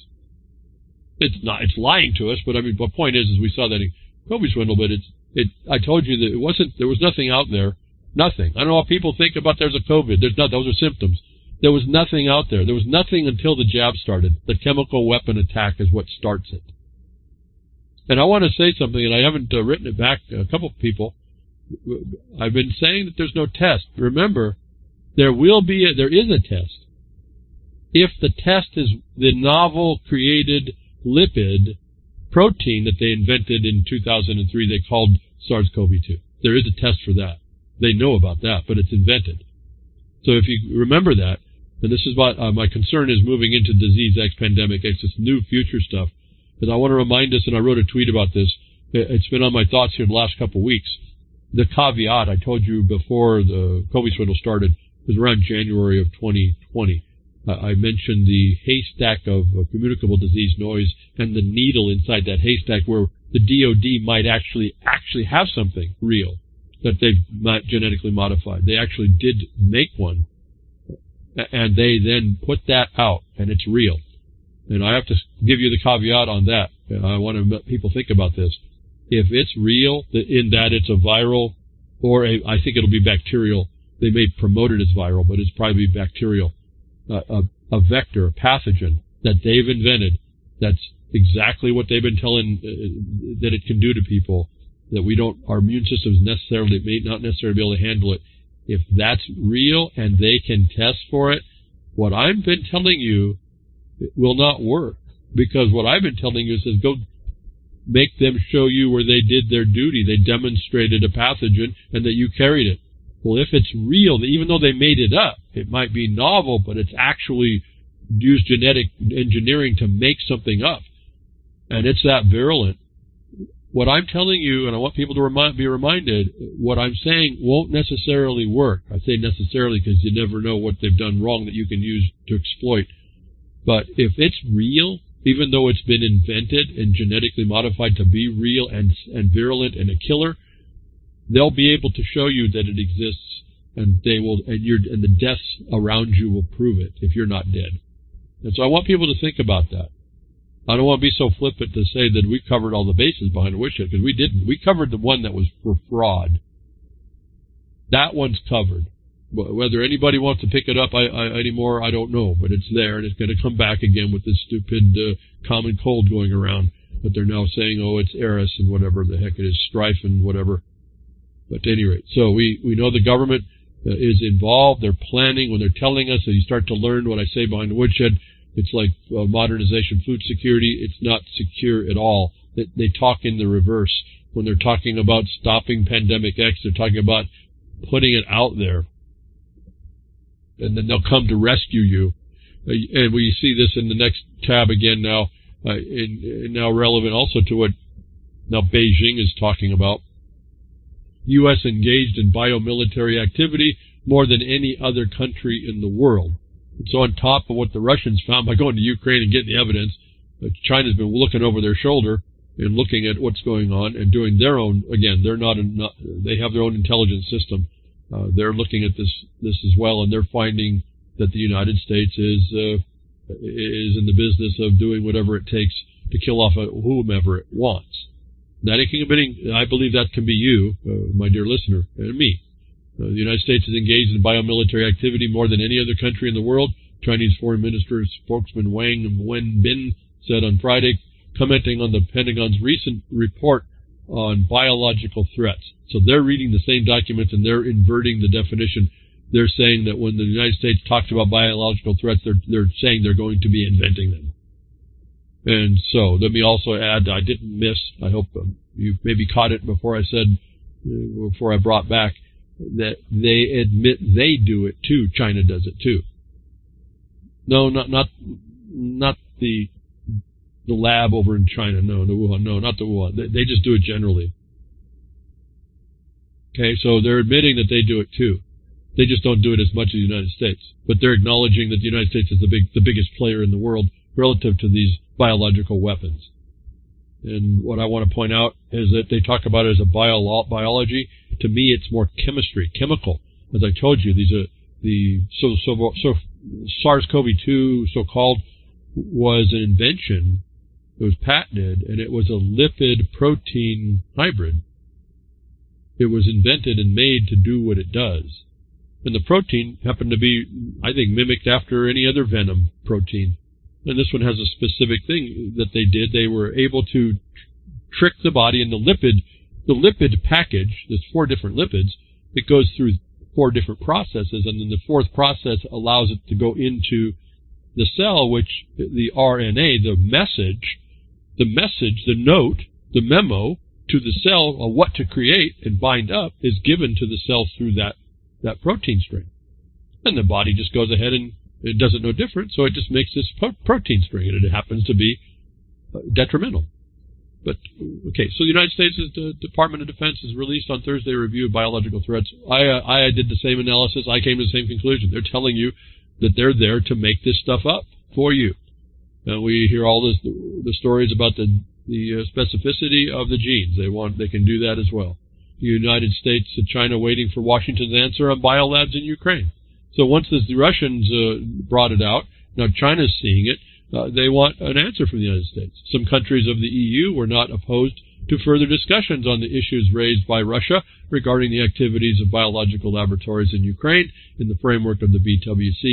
It's not, it's lying to us, but I mean, the point is, is we saw that in COVID swindle, but it's, it, I told you that it wasn't, there was nothing out there, nothing. I don't know what people think about there's a COVID, there's not, those are symptoms. There was nothing out there. There was nothing until the jab started. The chemical weapon attack is what starts it. And I want to say something, and I haven't uh, written it back to a couple of people. I've been saying that there's no test. Remember, there will be, a, there is a test. If the test is the novel created lipid protein that they invented in two thousand three, they called SARS-C o V two. There is a test for that. They know about that, but it's invented. So if you remember that, and this is what uh, my concern is moving into Disease X, Pandemic X, this new future stuff, because I want to remind us, and I wrote a tweet about this, it's been on my thoughts here the last couple of weeks. The caveat I told you before the COVID swindle started was around January of twenty twenty. I mentioned the haystack of uh, communicable disease noise and the needle inside that haystack where the D O D might actually actually have something real that they've not genetically modified. They actually did make one, and they then put that out, and it's real. And I have to give you the caveat on that. I want to let people think about this. If it's real, in that it's a viral, or a, I think it'll be bacterial. They may promote it as viral, but it's probably bacterial. Uh, uh, a vector, a pathogen that they've invented. That's exactly what they've been telling uh, that it can do to people. That we don't, our immune systems necessarily may not necessarily be able to handle it. If that's real and they can test for it, what I've been telling you will not work. Because what I've been telling you is go make them show you where they did their duty. They demonstrated a pathogen and that you carried it. Well, if it's real, even though they made it up, it might be novel, but it's actually used genetic engineering to make something up. And it's that virulent. What I'm telling you, and I want people to remind, be reminded, what I'm saying won't necessarily work. I say necessarily because you never know what they've done wrong that you can use to exploit. But if it's real, even though it's been invented and genetically modified to be real and, and virulent and a killer, they'll be able to show you that it exists, and they will, and, you're, and the deaths around you will prove it if you're not dead. And so I want people to think about that. I don't want to be so flippant to say that we covered all the bases behind the woodshed, because we didn't. We covered the one that was for fraud. That one's covered. Whether anybody wants to pick it up I, I, anymore, I don't know, but it's there, and it's going to come back again with this stupid uh, common cold going around. But they're now saying, oh, it's Eris and whatever the heck it is, strife and whatever. But at any rate, so we, we know the government uh, is involved. They're planning when they're telling us, so you start to learn what I say behind the woodshed. It's like uh, modernization, food security. It's not secure at all. They, they talk in the reverse. When they're talking about stopping pandemic X, they're talking about putting it out there. And then they'll come to rescue you. Uh, and we see this in the next tab again now, uh, in, in now relevant also to what now Beijing is talking about. U S engaged in biomilitary activity more than any other country in the world. So on top of what the Russians found by going to Ukraine and getting the evidence, China's been looking over their shoulder and looking at what's going on and doing their own. Again, they're not, not they have their own intelligence system. Uh, they're looking at this this as well, and they're finding that the United States is uh, is in the business of doing whatever it takes to kill off whomever it wants. That it can be, I believe that can be you, uh, my dear listener, and me. Uh, the United States is engaged in biomilitary activity more than any other country in the world. Chinese Foreign Minister spokesman Wang Wenbin said on Friday, commenting on the Pentagon's recent report on biological threats. So they're reading the same documents and they're inverting the definition. They're saying that when the United States talks about biological threats, they're, they're saying they're going to be inventing them. And so let me also add, I didn't miss, I hope um, you maybe caught it before I said, uh, before I brought back, that they admit they do it too. China does it too. No, not not not the the lab over in China. No, the Wuhan. No, not the Wuhan. They, they just do it generally. Okay, so they're admitting that they do it too. They just don't do it as much as the United States. But they're acknowledging that the United States is the big, the biggest player in the world relative to these biological weapons. And what I want to point out is that they talk about it as a bio biology. To me, it's more chemistry, chemical. As I told you, these are the so so so SARS-CoV two, so-called, was an invention. It was patented, and it was a lipid protein hybrid. It was invented and made to do what it does. And the protein happened to be, I think, mimicked after any other venom protein. And this one has a specific thing that they did. They were able to trick the body in the lipid, the lipid package. There's four different lipids. It goes through four different processes, and then the fourth process allows it to go into the cell, which the R N A, the message, the message, the note, the memo to the cell of what to create and bind up is given to the cell through that, that protein string. And the body just goes ahead and it doesn't know different, so it just makes this protein string, and it happens to be detrimental. But, okay, so the United States the Department of Defense has released on Thursday a review of biological threats. I, uh, I did the same analysis. I came to the same conclusion. They're telling you that they're there to make this stuff up for you. And we hear all this, the stories about the, the uh, specificity of the genes. They want, they can do that as well. The United States and China waiting for Washington's answer on biolabs in Ukraine. So once the Russians uh, brought it out, now China's seeing it, uh, they want an answer from the United States. Some countries of the E U were not opposed to further discussions on the issues raised by Russia regarding the activities of biological laboratories in Ukraine in the framework of the B W C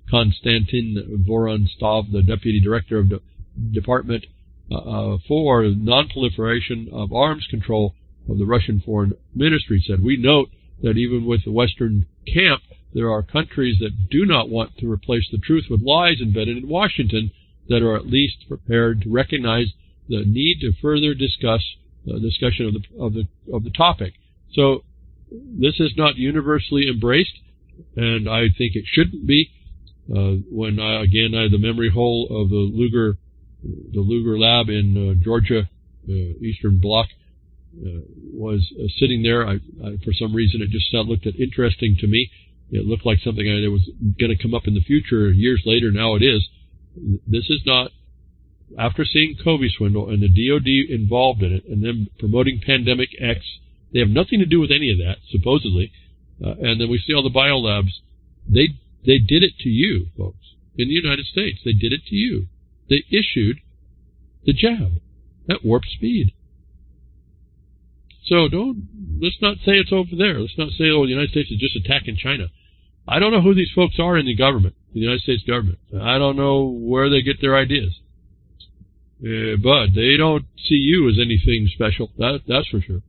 Konstantin Vorontsov, the deputy director of the Department uh, for Non-Proliferation of Arms Control of the Russian Foreign Ministry, said, "We note that even with the Western camp, there are countries that do not want to replace the truth with lies embedded in Washington that are at least prepared to recognize the need to further discuss uh, discussion of the of the of the topic." So this is not universally embraced, and I think it shouldn't be. Uh, when I, again, I had the memory hole of the Luger, the Luger lab in uh, Georgia, uh, Eastern Bloc, uh, was uh, sitting there. I, I, for some reason, it just looked interesting to me. It looked like something that was going to come up in the future years later. Now it is. This is not, after seeing Covey swindle and the D O D involved in it and them promoting Pandemic X, they have nothing to do with any of that, supposedly. Uh, and then we see all the biolabs. They They did it to you, folks, in the United States. They did it to you. They issued the jab at warp speed. So don't, let's not say it's over there. Let's not say, oh, the United States is just attacking China. I don't know who these folks are in the government, the United States government. I don't know where they get their ideas. Uh, but they don't see you as anything special. That, that's for sure.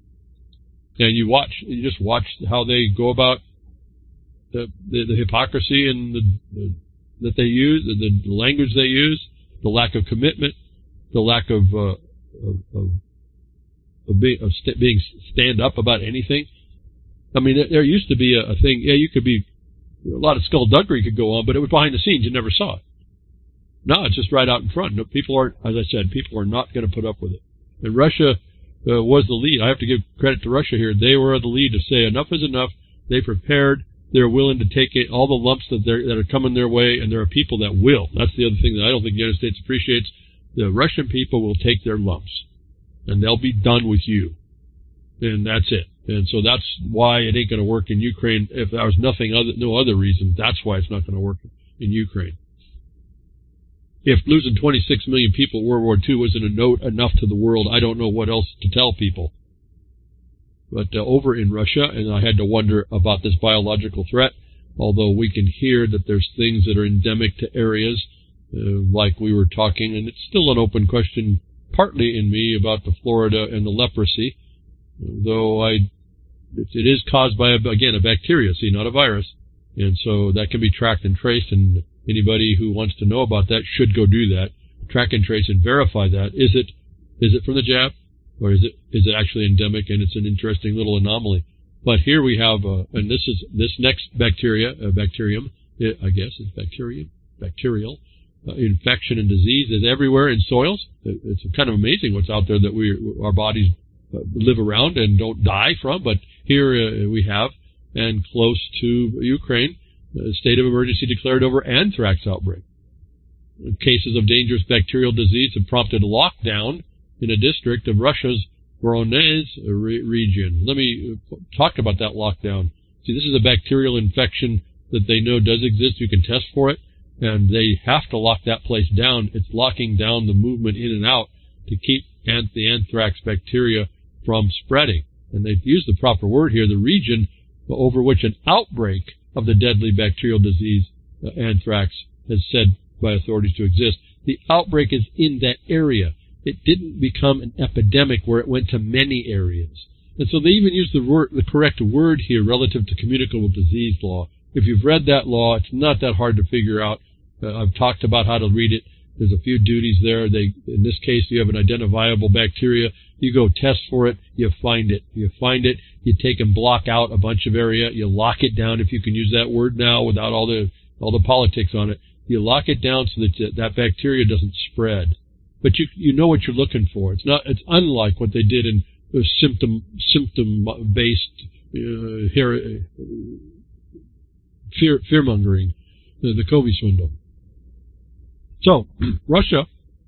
And you watch, you just watch how they go about The, the, the hypocrisy and the, the, that they use, the, the language they use, the lack of commitment, the lack of uh, of, of, of, being, of st- being stand up about anything. I mean, there used to be a, a thing. Yeah, you could be a lot of skullduggery could go on, but it was behind the scenes. You never saw it. No, it's just right out in front. No, people aren't, as I said, people are not going to put up with it. And Russia uh, was the lead. I have to give credit to Russia here. They were the lead to say enough is enough. They prepared. They're willing to take it, all the lumps that, they're, that are coming their way, and there are people that will. That's the other thing that I don't think the United States appreciates. The Russian people will take their lumps, and they'll be done with you. And that's it. And so that's why it ain't going to work in Ukraine. If there was nothing other, no other reason, that's why it's not going to work in Ukraine. If losing twenty-six million people in World War Two wasn't a note enough to the world, I don't know what else to tell people. But uh, over in Russia, and I had to wonder about this biological threat, although we can hear that there's things that are endemic to areas, uh, like we were talking, and it's still an open question, partly in me, about the Florida and the leprosy, though I, it, it is caused by, a, again, a bacteria, see, not a virus, and so that can be tracked and traced, and anybody who wants to know about that should go do that, track and trace and verify that. Is it, is it from the jab? Or is it is it actually endemic, and it's an interesting little anomaly? But here we have, uh, and this is this next bacteria, uh, bacterium, it, I guess it's bacterium, bacterial uh, infection and disease is everywhere in soils. It, it's kind of amazing what's out there that we our bodies uh, live around and don't die from. But here uh, we have, and close to Ukraine, a state of emergency declared over anthrax outbreak. Cases of dangerous bacterial disease have prompted a lockdown in a district of Russia's Voronezh re- region. Let me talk about that lockdown. See, this is a bacterial infection that they know does exist. You can test for it, and they have to lock that place down. It's locking down the movement in and out to keep anth- the anthrax bacteria from spreading. And they've used the proper word here, the region over which an outbreak of the deadly bacterial disease, uh, anthrax, is said by authorities to exist. The outbreak is in that area. It didn't become an epidemic where it went to many areas. And so they even use the word, the correct word here relative to communicable disease law. If you've read that law, it's not that hard to figure out. Uh, I've talked about how to read it. There's a few duties there. They, in this case, you have an identifiable bacteria. You go test for it. You find it. You find it. You take and block out a bunch of area. You lock it down, if you can use that word now without all the all the politics on it. You lock it down so that that bacteria doesn't spread. But you you know what you're looking for. It's not. It's unlike what they did in uh, symptom symptom based uh, here, uh, fear fear mongering, the, the Covey swindle. So Russia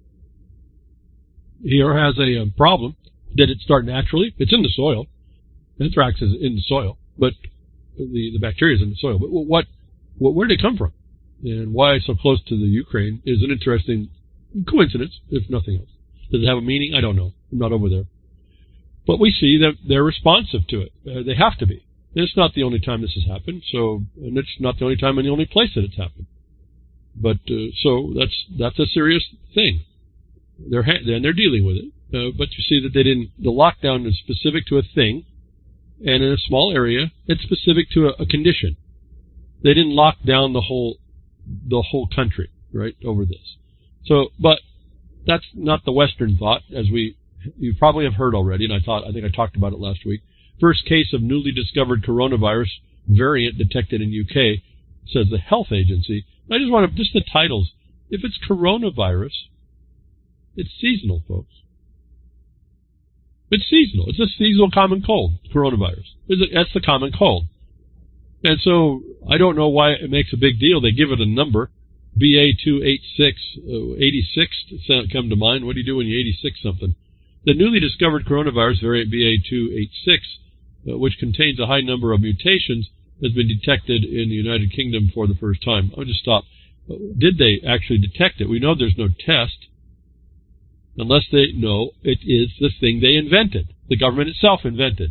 here has a um, problem. Did it start naturally? It's in the soil. Anthrax is in the soil, but the the bacteria is in the soil. But what what where did it come from, and why it's so close to the Ukraine is an interesting coincidence, if nothing else. Does it have a meaning? I don't know. I'm not over there. But we see that they're responsive to it. Uh, they have to be. And it's not the only time this has happened, so, and it's not the only time and the only place that it's happened. But uh, so that's that's a serious thing. They're ha- and they're dealing with it. Uh, but you see that they didn't. The lockdown is specific to a thing, and in a small area, it's specific to a, a condition. They didn't lock down the whole the whole country, right, over this. So, but that's not the Western thought, as we you probably have heard already. And I thought I think I talked about it last week. First case of newly discovered coronavirus variant detected in U K, says the health agency. I just want to just the titles. If it's coronavirus, it's seasonal, folks. It's seasonal. It's a seasonal common cold, coronavirus. That's the common cold. And so I don't know why it makes a big deal. They give it a number. B A two eighty-six, uh, eighty-six come to mind. What do you do when you eighty-six something? The newly discovered coronavirus variant B A two eighty-six, uh, which contains a high number of mutations, has been detected in the United Kingdom for the first time. I'll just stop. Did they actually detect it? We know there's no test. Unless they know it is the thing they invented. The government itself invented.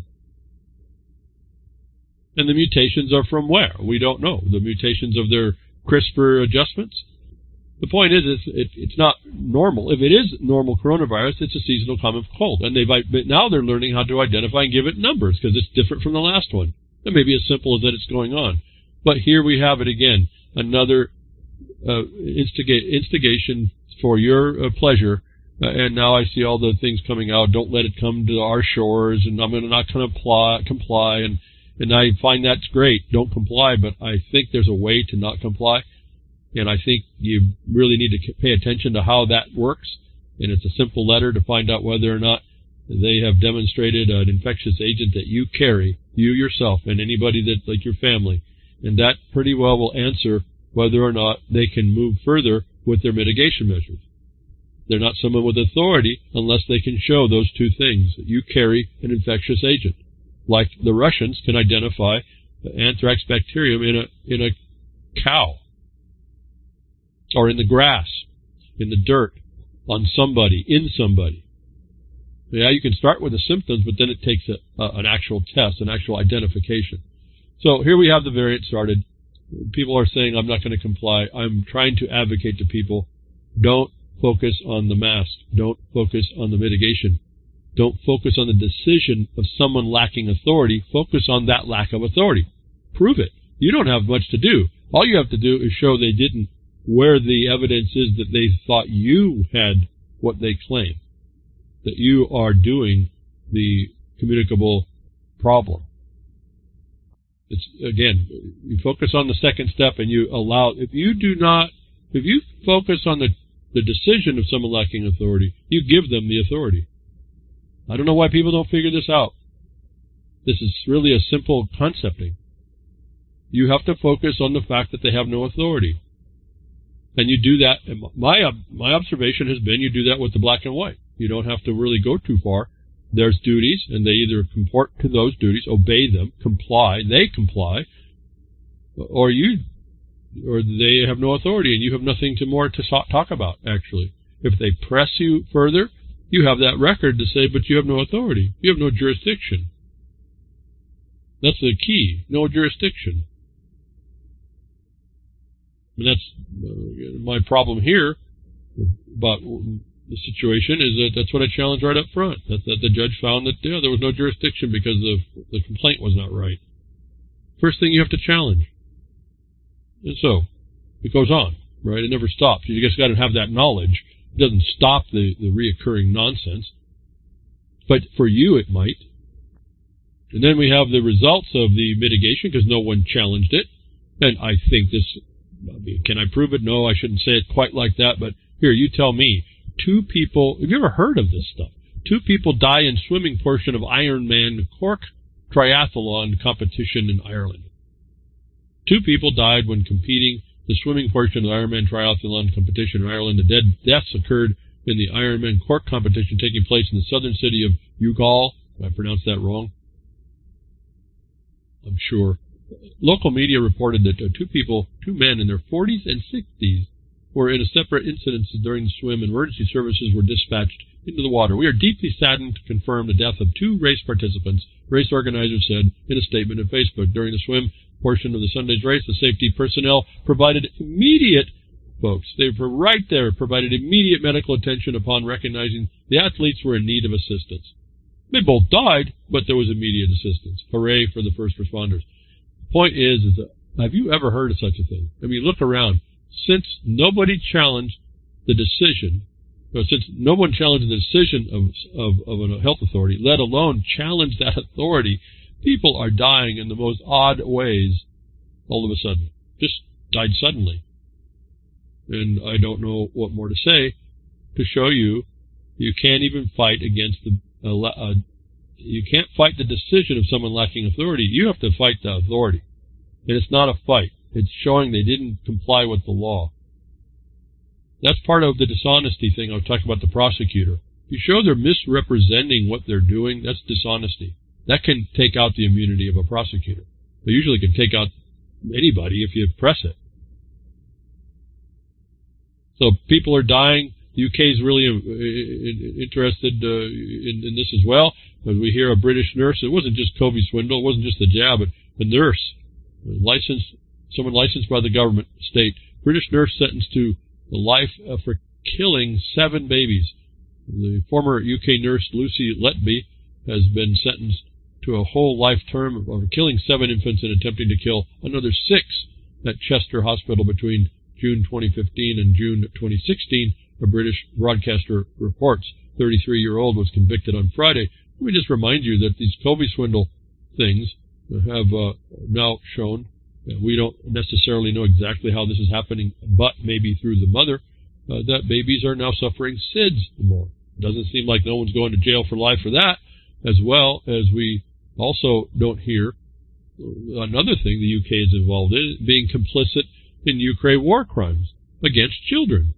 And the mutations are from where? We don't know. The mutations of their CRISPR adjustments. The point is, it's, it, it's not normal. If it is normal coronavirus, it's a seasonal common cold. And they've now they're learning how to identify and give it numbers because it's different from the last one. It may be as simple as that it's going on. But here we have it again. Another uh, instigate, instigation for your uh, pleasure. Uh, and now I see all the things coming out. Don't let it come to our shores, and I'm gonna not going to comply, comply. And, and I find that's great. Don't comply, but I think there's a way to not comply. And I think you really need to pay attention to how that works. And it's a simple letter to find out whether or not they have demonstrated an infectious agent that you carry, you yourself, and anybody that, like your family. And that pretty well will answer whether or not they can move further with their mitigation measures. They're not someone with authority unless they can show those two things, that you carry an infectious agent. Like the Russians can identify the anthrax bacterium in a in a cow, or in the grass, in the dirt, on somebody, in somebody. Yeah, you can start with the symptoms, but then it takes a, uh, an actual test, an actual identification. So here we have the variant started. People are saying, I'm not going to comply. I'm trying to advocate to people, don't focus on the mask. Don't focus on the mitigation. Don't focus on the decision of someone lacking authority. Focus on that lack of authority. Prove it. You don't have much to do. All you have to do is show they didn't, where the evidence is that they thought you had what they claim, that you are doing the communicable problem. It's, again, you focus on the second step and you allow, if you do not, if you focus on the, the decision of someone lacking authority, you give them the authority. I don't know why people don't figure this out. This is really a simple concepting. You have to focus on the fact that they have no authority. And you do that, and my, my observation has been you do that with the black and white. You don't have to really go too far. There's duties, and they either comport to those duties, obey them, comply, they comply, or you, or they have no authority, and you have nothing to more to talk about, actually. If they press you further, you have that record to say, but you have no authority. You have no jurisdiction. That's the key, no jurisdiction. And that's uh, my problem here about the situation is that that's what I challenged right up front, that, that the judge found that yeah, there was no jurisdiction because the, the complaint was not right. First thing you have to challenge. And so, it goes on, right? It never stops. You just got to have that knowledge. It doesn't stop the, the reoccurring nonsense. But for you, it might. And then we have the results of the mitigation because no one challenged it. And I think this, can I prove it? No, I shouldn't say it quite like that. But here, you tell me. Two people, have you ever heard of this stuff? Two people die in swimming portion of Ironman Cork triathlon competition in Ireland. Two people died when competing the swimming portion of the Ironman triathlon competition in Ireland. The dead deaths occurred in the Ironman Cork competition taking place in the southern city of Youghal. Did I pronounce that wrong? I'm sure. Local media reported that uh, two people, two men in their forties and sixties, were in a separate incidents during the swim. Emergency services were dispatched into the water. We are deeply saddened to confirm the death of two race participants, race organizers said in a statement on Facebook. During the swim portion of the Sunday's race, the safety personnel provided immediate folks. They were right there, provided immediate medical attention upon recognizing the athletes were in need of assistance. They both died, but there was immediate assistance. Hooray for the first responders. The point is, is that, have you ever heard of such a thing? I mean, look around. Since nobody challenged the decision, or since no one challenged the decision of, of, of a health authority, let alone challenge that authority, people are dying in the most odd ways all of a sudden. Just died suddenly. And I don't know what more to say to show you you can't even fight against the uh, uh, you can't fight the decision of someone lacking authority. You have to fight the authority. And it's not a fight. It's showing they didn't comply with the law. That's part of the dishonesty thing I was talking about the prosecutor. If you show they're misrepresenting what they're doing, that's dishonesty. That can take out the immunity of a prosecutor. They usually can take out anybody if you press it. So people are dying. The U K is really interested uh, in, in this as well. As we hear a British nurse, it wasn't just COVID swindle, it wasn't just the jab, but the nurse, licensed, someone licensed by the government, state, British nurse sentenced to life uh, for killing seven babies. The former U K nurse Lucy Letby has been sentenced to a whole life term of killing seven infants and attempting to kill another six at Chester Hospital between June twenty fifteen and June twenty sixteen. A British broadcaster reports. thirty-three-year-old was convicted on Friday. Let me just remind you that these COVID swindle things have uh, now shown that we don't necessarily know exactly how this is happening, but maybe through the mother, uh, that babies are now suffering S I D S more. It doesn't seem like no one's going to jail for life for that, as well as we also don't hear another thing the U K is involved in, being complicit in Ukraine war crimes against children.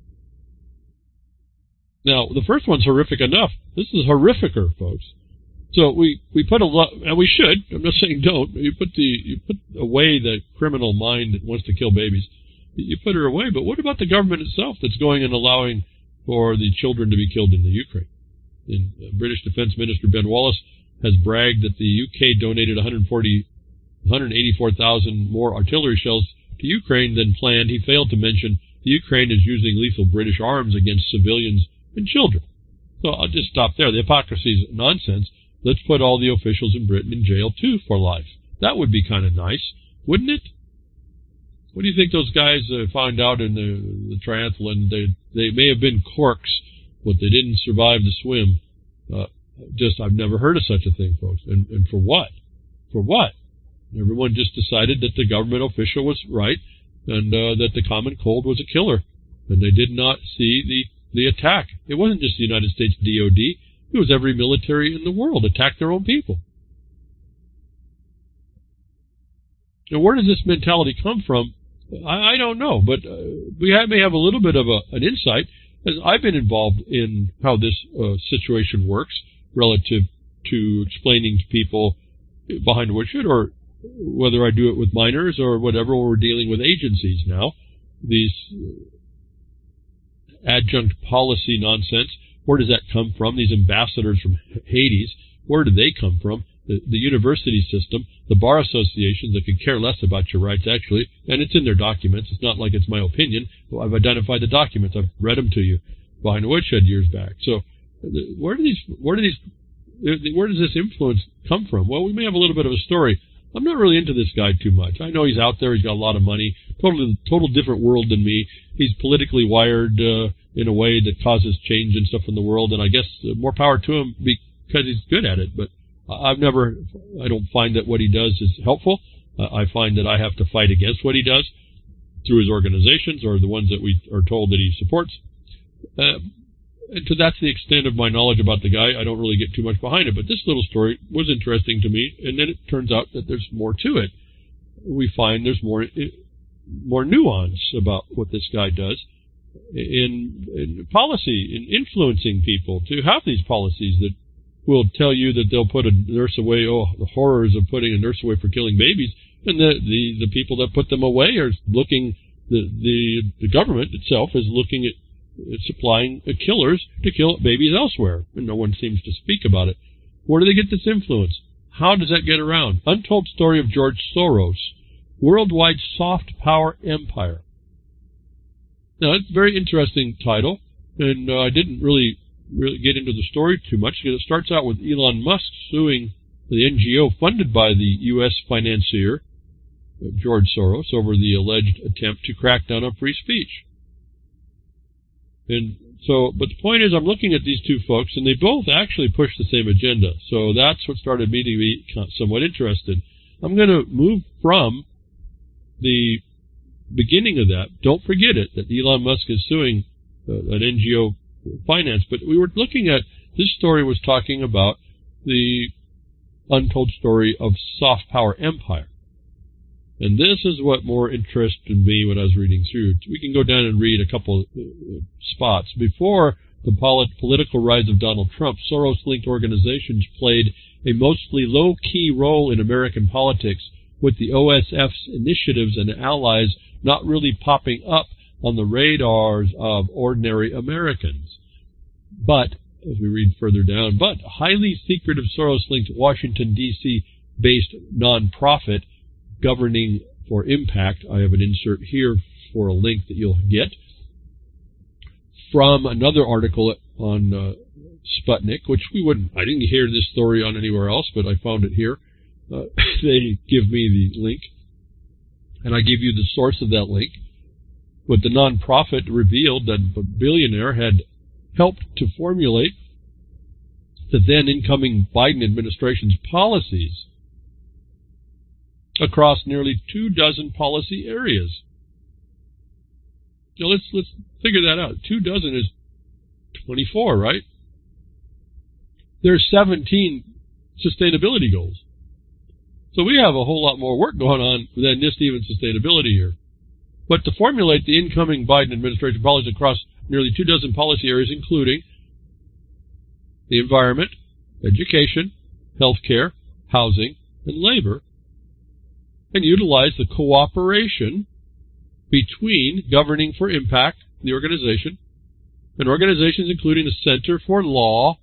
Now, the first one's horrific enough. This is horrificer, folks. So we, we put a lot, and we should, I'm not saying don't, you put the, you put away the criminal mind that wants to kill babies. You put her away, but what about the government itself that's going and allowing for the children to be killed in the Ukraine? And uh, British Defense Minister Ben Wallace has bragged that the U K donated one hundred forty, one hundred eighty-four thousand more artillery shells to Ukraine than planned. He failed to mention the Ukraine is using lethal British arms against civilians and children. So I'll just stop there. The hypocrisy is nonsense. Let's put all the officials in Britain in jail, too, for life. That would be kind of nice, wouldn't it? What do you think those guys uh, found out in the, the triathlon? They, they may have been corks, but they didn't survive the swim. Uh, just, I've never heard of such a thing, folks. And, and for what? For what? Everyone just decided that the government official was right and uh, that the common cold was a killer. And they did not see the, the attack. It wasn't just the United States D O D. It was every military in the world attacked their own people. Now, where does this mentality come from? I, I don't know, but uh, we have, may have a little bit of a, an insight, as I've been involved in how this uh, situation works relative to explaining to people behind the woodshed, or whether I do it with minors or whatever, or we're dealing with agencies now. These adjunct policy nonsense. Where does that come from? These ambassadors from Hades, where do they come from? The, the university system, the bar associations that could care less about your rights, actually, and it's in their documents. It's not like it's my opinion. Well, I've identified the documents. I've read them to you behind the woodshed years back. So where do these, where do these, where does this influence come from? Well, we may have a little bit of a story. I'm not really into this guy too much. I know he's out there. He's got a lot of money. Totally, total different world than me. He's politically wired uh, in a way that causes change and stuff in the world, and I guess uh, more power to him because he's good at it. But I've never, I don't find that what he does is helpful. Uh, I find that I have to fight against what he does through his organizations or the ones that we are told that he supports. Uh, and so that's the extent of my knowledge about the guy. I don't really get too much behind it, but this little story was interesting to me, and then it turns out that there's more to it. We find there's more more nuance about what this guy does in, in policy, in influencing people to have these policies that will tell you that they'll put a nurse away, oh, the horrors of putting a nurse away for killing babies, and the, the, the people that put them away are looking, the, the, the government itself is looking at supplying killers to kill babies elsewhere, and no one seems to speak about it. Where do they get this influence? How does that get around? Untold story of George Soros, worldwide soft power empire. Now, it's a very interesting title, and uh, I didn't really really get into the story too much because it starts out with Elon Musk suing the N G O funded by the U S financier, uh, George Soros, over the alleged attempt to crack down on free speech. And so, but the point is, I'm looking at these two folks, and they both actually push the same agenda. So that's what started me to be somewhat interested. I'm going to move from the beginning of that. Don't forget it, that Elon Musk is suing uh, an N G O finance. But we were looking at, this story was talking about the untold story of soft power empire. And this is what more interested me when I was reading through. We can go down and read a couple uh, spots. Before the polit- political rise of Donald Trump, Soros-linked organizations played a mostly low-key role in American politics, with the O S F's initiatives and allies not really popping up on the radars of ordinary Americans. But, as we read further down, but highly secretive Soros-linked Washington, D C-based nonprofit Governing for Impact, I have an insert here for a link that you'll get, from another article on uh, Sputnik, which we wouldn't, I didn't hear this story on anywhere else, but I found it here. Uh, they give me the link, and I give you the source of that link. But the nonprofit revealed that a billionaire had helped to formulate the then incoming Biden administration's policies across nearly two dozen policy areas. Now let's let's figure that out. Two dozen is twenty-four, right? There's seventeen sustainability goals. So we have a whole lot more work going on than just even sustainability here. But to formulate the incoming Biden administration policies across nearly two dozen policy areas, including the environment, education, healthcare, housing, and labor, and utilize the cooperation between Governing for Impact, the organization, and organizations including the Center for Law,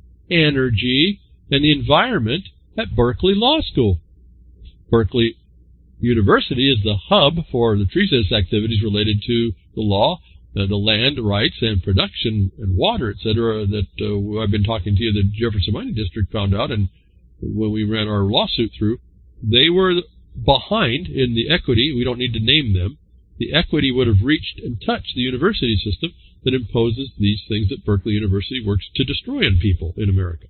Energy, and the Environment at Berkeley Law School. Berkeley University is the hub for the treatise activities related to the law, uh, the land rights and production and water, et cetera, that uh, I've been talking to you, the Jefferson Mining District found out, and when we ran our lawsuit through, they were behind in the equity. We don't need to name them. The equity would have reached and touched the university system that imposes these things that Berkeley University works to destroy in people in America.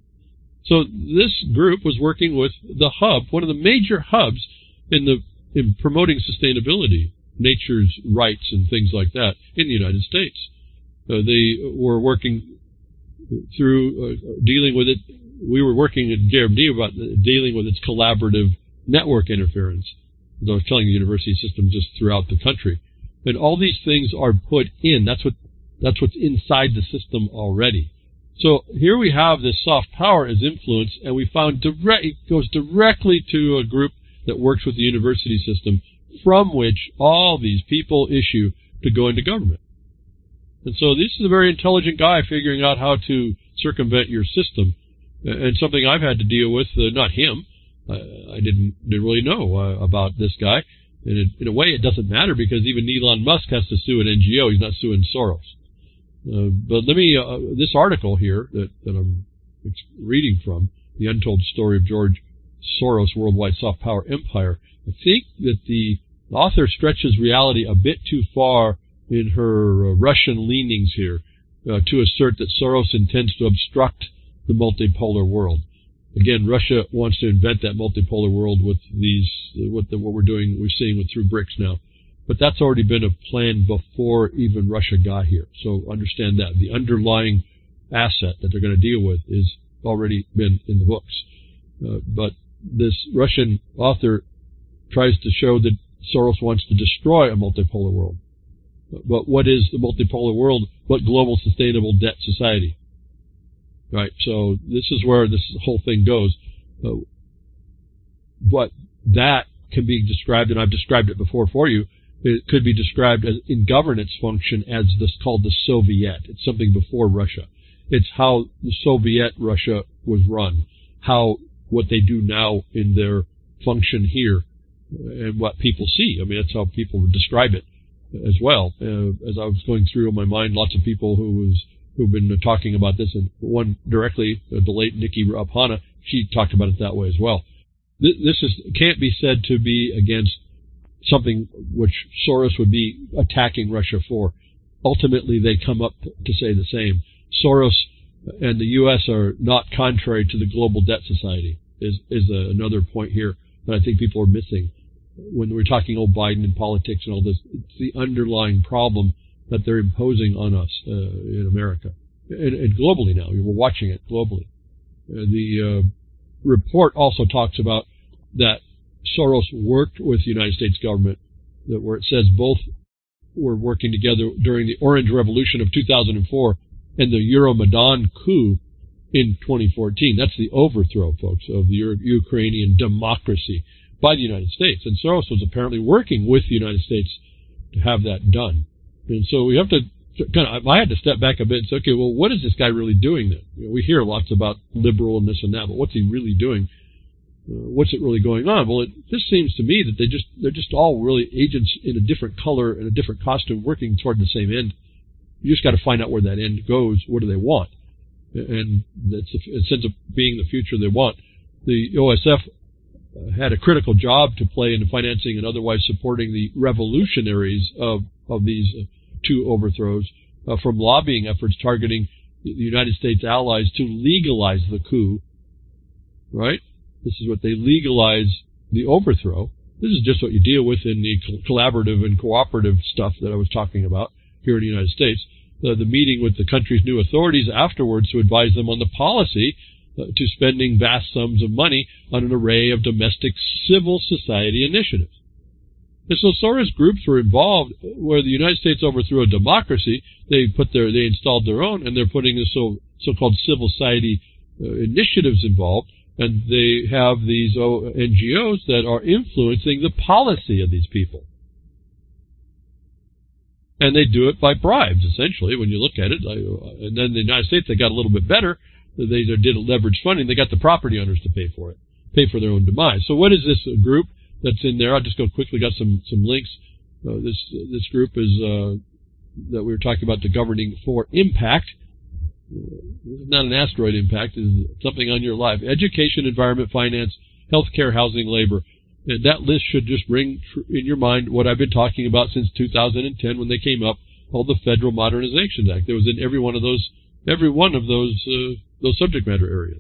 So this group was working with the hub, one of the major hubs in the in promoting sustainability, nature's rights and things like that in the United States. Uh, they were working through uh, dealing with it. We were working at J R M D about dealing with its collaborative network interference, as I was telling the university system just throughout the country. And all these things are put in. That's what that's what's inside the system already. So here we have this soft power as influence, and we found direct, it goes directly to a group that works with the university system, from which all these people issue to go into government. And so this is a very intelligent guy figuring out how to circumvent your system, and something I've had to deal with, uh, not him. Uh, I didn't, didn't really know uh, about this guy. And it, in a way, it doesn't matter because even Elon Musk has to sue an N G O. He's not suing Soros. Uh, but let me, uh, this article here that, that I'm reading from, The Untold Story of George Soros' Worldwide Soft Power Empire, I think that the author stretches reality a bit too far in her uh, Russian leanings here uh, to assert that Soros intends to obstruct the multipolar world. Again, Russia wants to invent that multipolar world with these, uh, what, the, what we're doing, we're seeing with through BRICS now. But that's already been a plan before even Russia got here. So understand that. The underlying asset that they're going to deal with is already been in the books. Uh, but this Russian author tries to show that Soros wants to destroy a multipolar world. But what is the multipolar world but global sustainable debt society? Right, so this is where this whole thing goes. Uh, but that can be described, and I've described it before for you, it could be described as in governance function as this called the Soviet. It's something before Russia. It's how the Soviet Russia was run, how what they do now in their function here, and what people see. I mean, that's how people describe it. as well. Uh, as I was going through in my mind, lots of people who was who've been talking about this, and one directly, uh, the late Nikki Raphana, she talked about it that way as well. This, this is can't be said to be against something which Soros would be attacking Russia for. Ultimately, they come up to say the same. Soros and the U S are not contrary to the global debt society, is, is a, another point here that I think people are missing. When we're talking old Biden and politics and all this, it's the underlying problem that they're imposing on us uh, in America. And, and globally now. We're watching it globally. Uh, the uh, report also talks about that Soros worked with the United States government, that where it says both were working together during the Orange Revolution of two thousand four and the Euromaidan coup in twenty fourteen. That's the overthrow, folks, of the Euro- Ukrainian democracy by the United States. And Soros was apparently working with the United States to have that done. And so we have to kind of, I had to step back a bit and say, okay, well, what is this guy really doing then? You know, we hear lots about liberal and this and that, but what's he really doing? Uh, what's it really going on? Well, it just seems to me that they just, they're just all really agents in a different color and a different costume working toward the same end. You just got to find out where that end goes. What do they want? And that's a, a sense of being the future they want. The O S F had a critical job to play in financing and otherwise supporting the revolutionaries of, of these two overthrows, uh, from lobbying efforts targeting the United States allies to legalize the coup, right? This is what they legalize the overthrow. This is just what you deal with in the collaborative and cooperative stuff that I was talking about here in the United States. Uh, the meeting with the country's new authorities afterwards to advise them on the policy uh, to spending vast sums of money on an array of domestic civil society initiatives. And so Soros groups were involved where the United States overthrew a democracy. They put their, they installed their own, and they're putting the so, so-called civil society uh, initiatives involved. And they have these N G Os that are influencing the policy of these people. And they do it by bribes, essentially, when you look at it. And then the United States, they got a little bit better. They did leverage funding. They got the property owners to pay for it, pay for their own demise. So what is this group that's in there? I'll just go quickly, got some, some links. Uh, this, this group is, uh, that we were talking about, the Governing for Impact. This is not an asteroid impact. This is something on your life. Education, environment, finance, healthcare, housing, labor. And that list should just bring in your mind what I've been talking about since two thousand ten when they came up, called the Federal Modernization Act. It was in every one of those, every one of those, uh, those subject matter areas.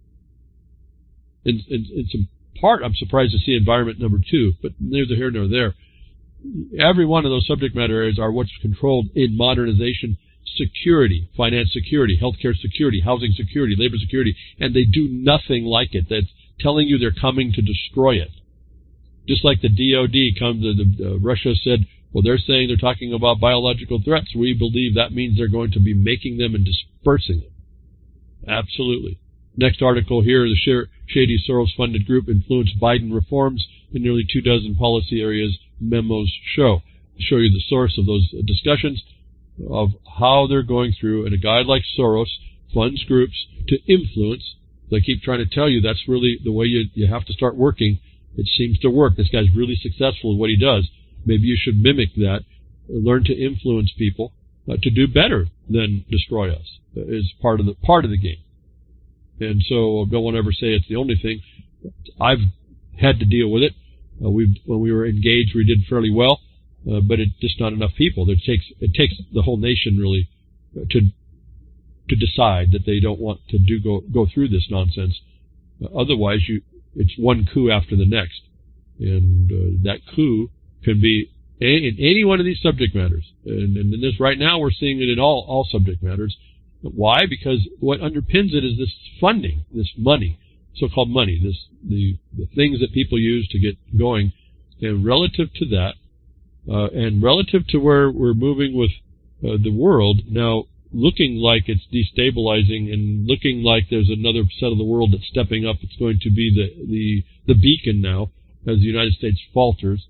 In, in, in some part, I'm surprised to see environment number two, but neither here nor there. Every one of those subject matter areas are what's controlled in modernization. Security, finance security, healthcare security, housing security, labor security, and they do nothing like it. That's telling you they're coming to destroy it. Just like the D O D comes, the, the, uh, Russia said, well, they're saying they're talking about biological threats. We believe that means they're going to be making them and dispersing them. Absolutely. Next article here, the shady Soros-funded group influenced Biden reforms in nearly two dozen policy areas, memos show. I'll show you the source of those discussions, of how they're going through, and a guy like Soros funds groups to influence. They keep trying to tell you that's really the way you, you have to start working. It seems to work. This guy's really successful in what he does. Maybe you should mimic that, learn to influence people uh, to do better than destroy us, uh, is part of the part of the game. And so don't want to ever say it's the only thing. I've had to deal with it. Uh, we when we were engaged, we did fairly well. Uh, but it's just not enough people. It takes it takes the whole nation really to to decide that they don't want to do go go through this nonsense. Uh, otherwise, you it's one coup after the next, and uh, that coup can be a, in any one of these subject matters. And, and in this right now, we're seeing it in all all subject matters. Why? Because what underpins it is this funding, this money, so-called money, this the the things that people use to get going, and relative to that. Uh, and relative to where we're moving with uh, the world, now looking like it's destabilizing and looking like there's another set of the world that's stepping up, it's going to be the, the, the beacon now as the United States falters.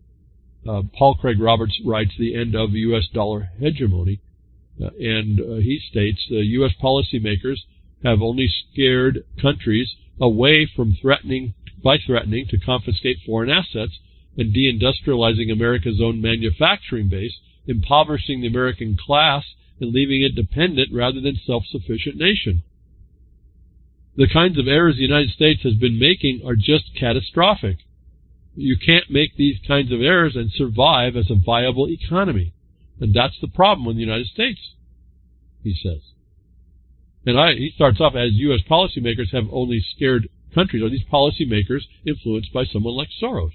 Uh, Paul Craig Roberts writes the end of U S dollar hegemony, uh, and uh, he states uh, U S policymakers have only scared countries away from threatening, by threatening to confiscate foreign assets and deindustrializing America's own manufacturing base, impoverishing the American class and leaving it dependent rather than self-sufficient nation. The kinds of errors the United States has been making are just catastrophic. You can't make these kinds of errors and survive as a viable economy. And that's the problem with the United States, he says. And I, he starts off as U S policymakers have only scared countries. Are these policymakers influenced by someone like Soros?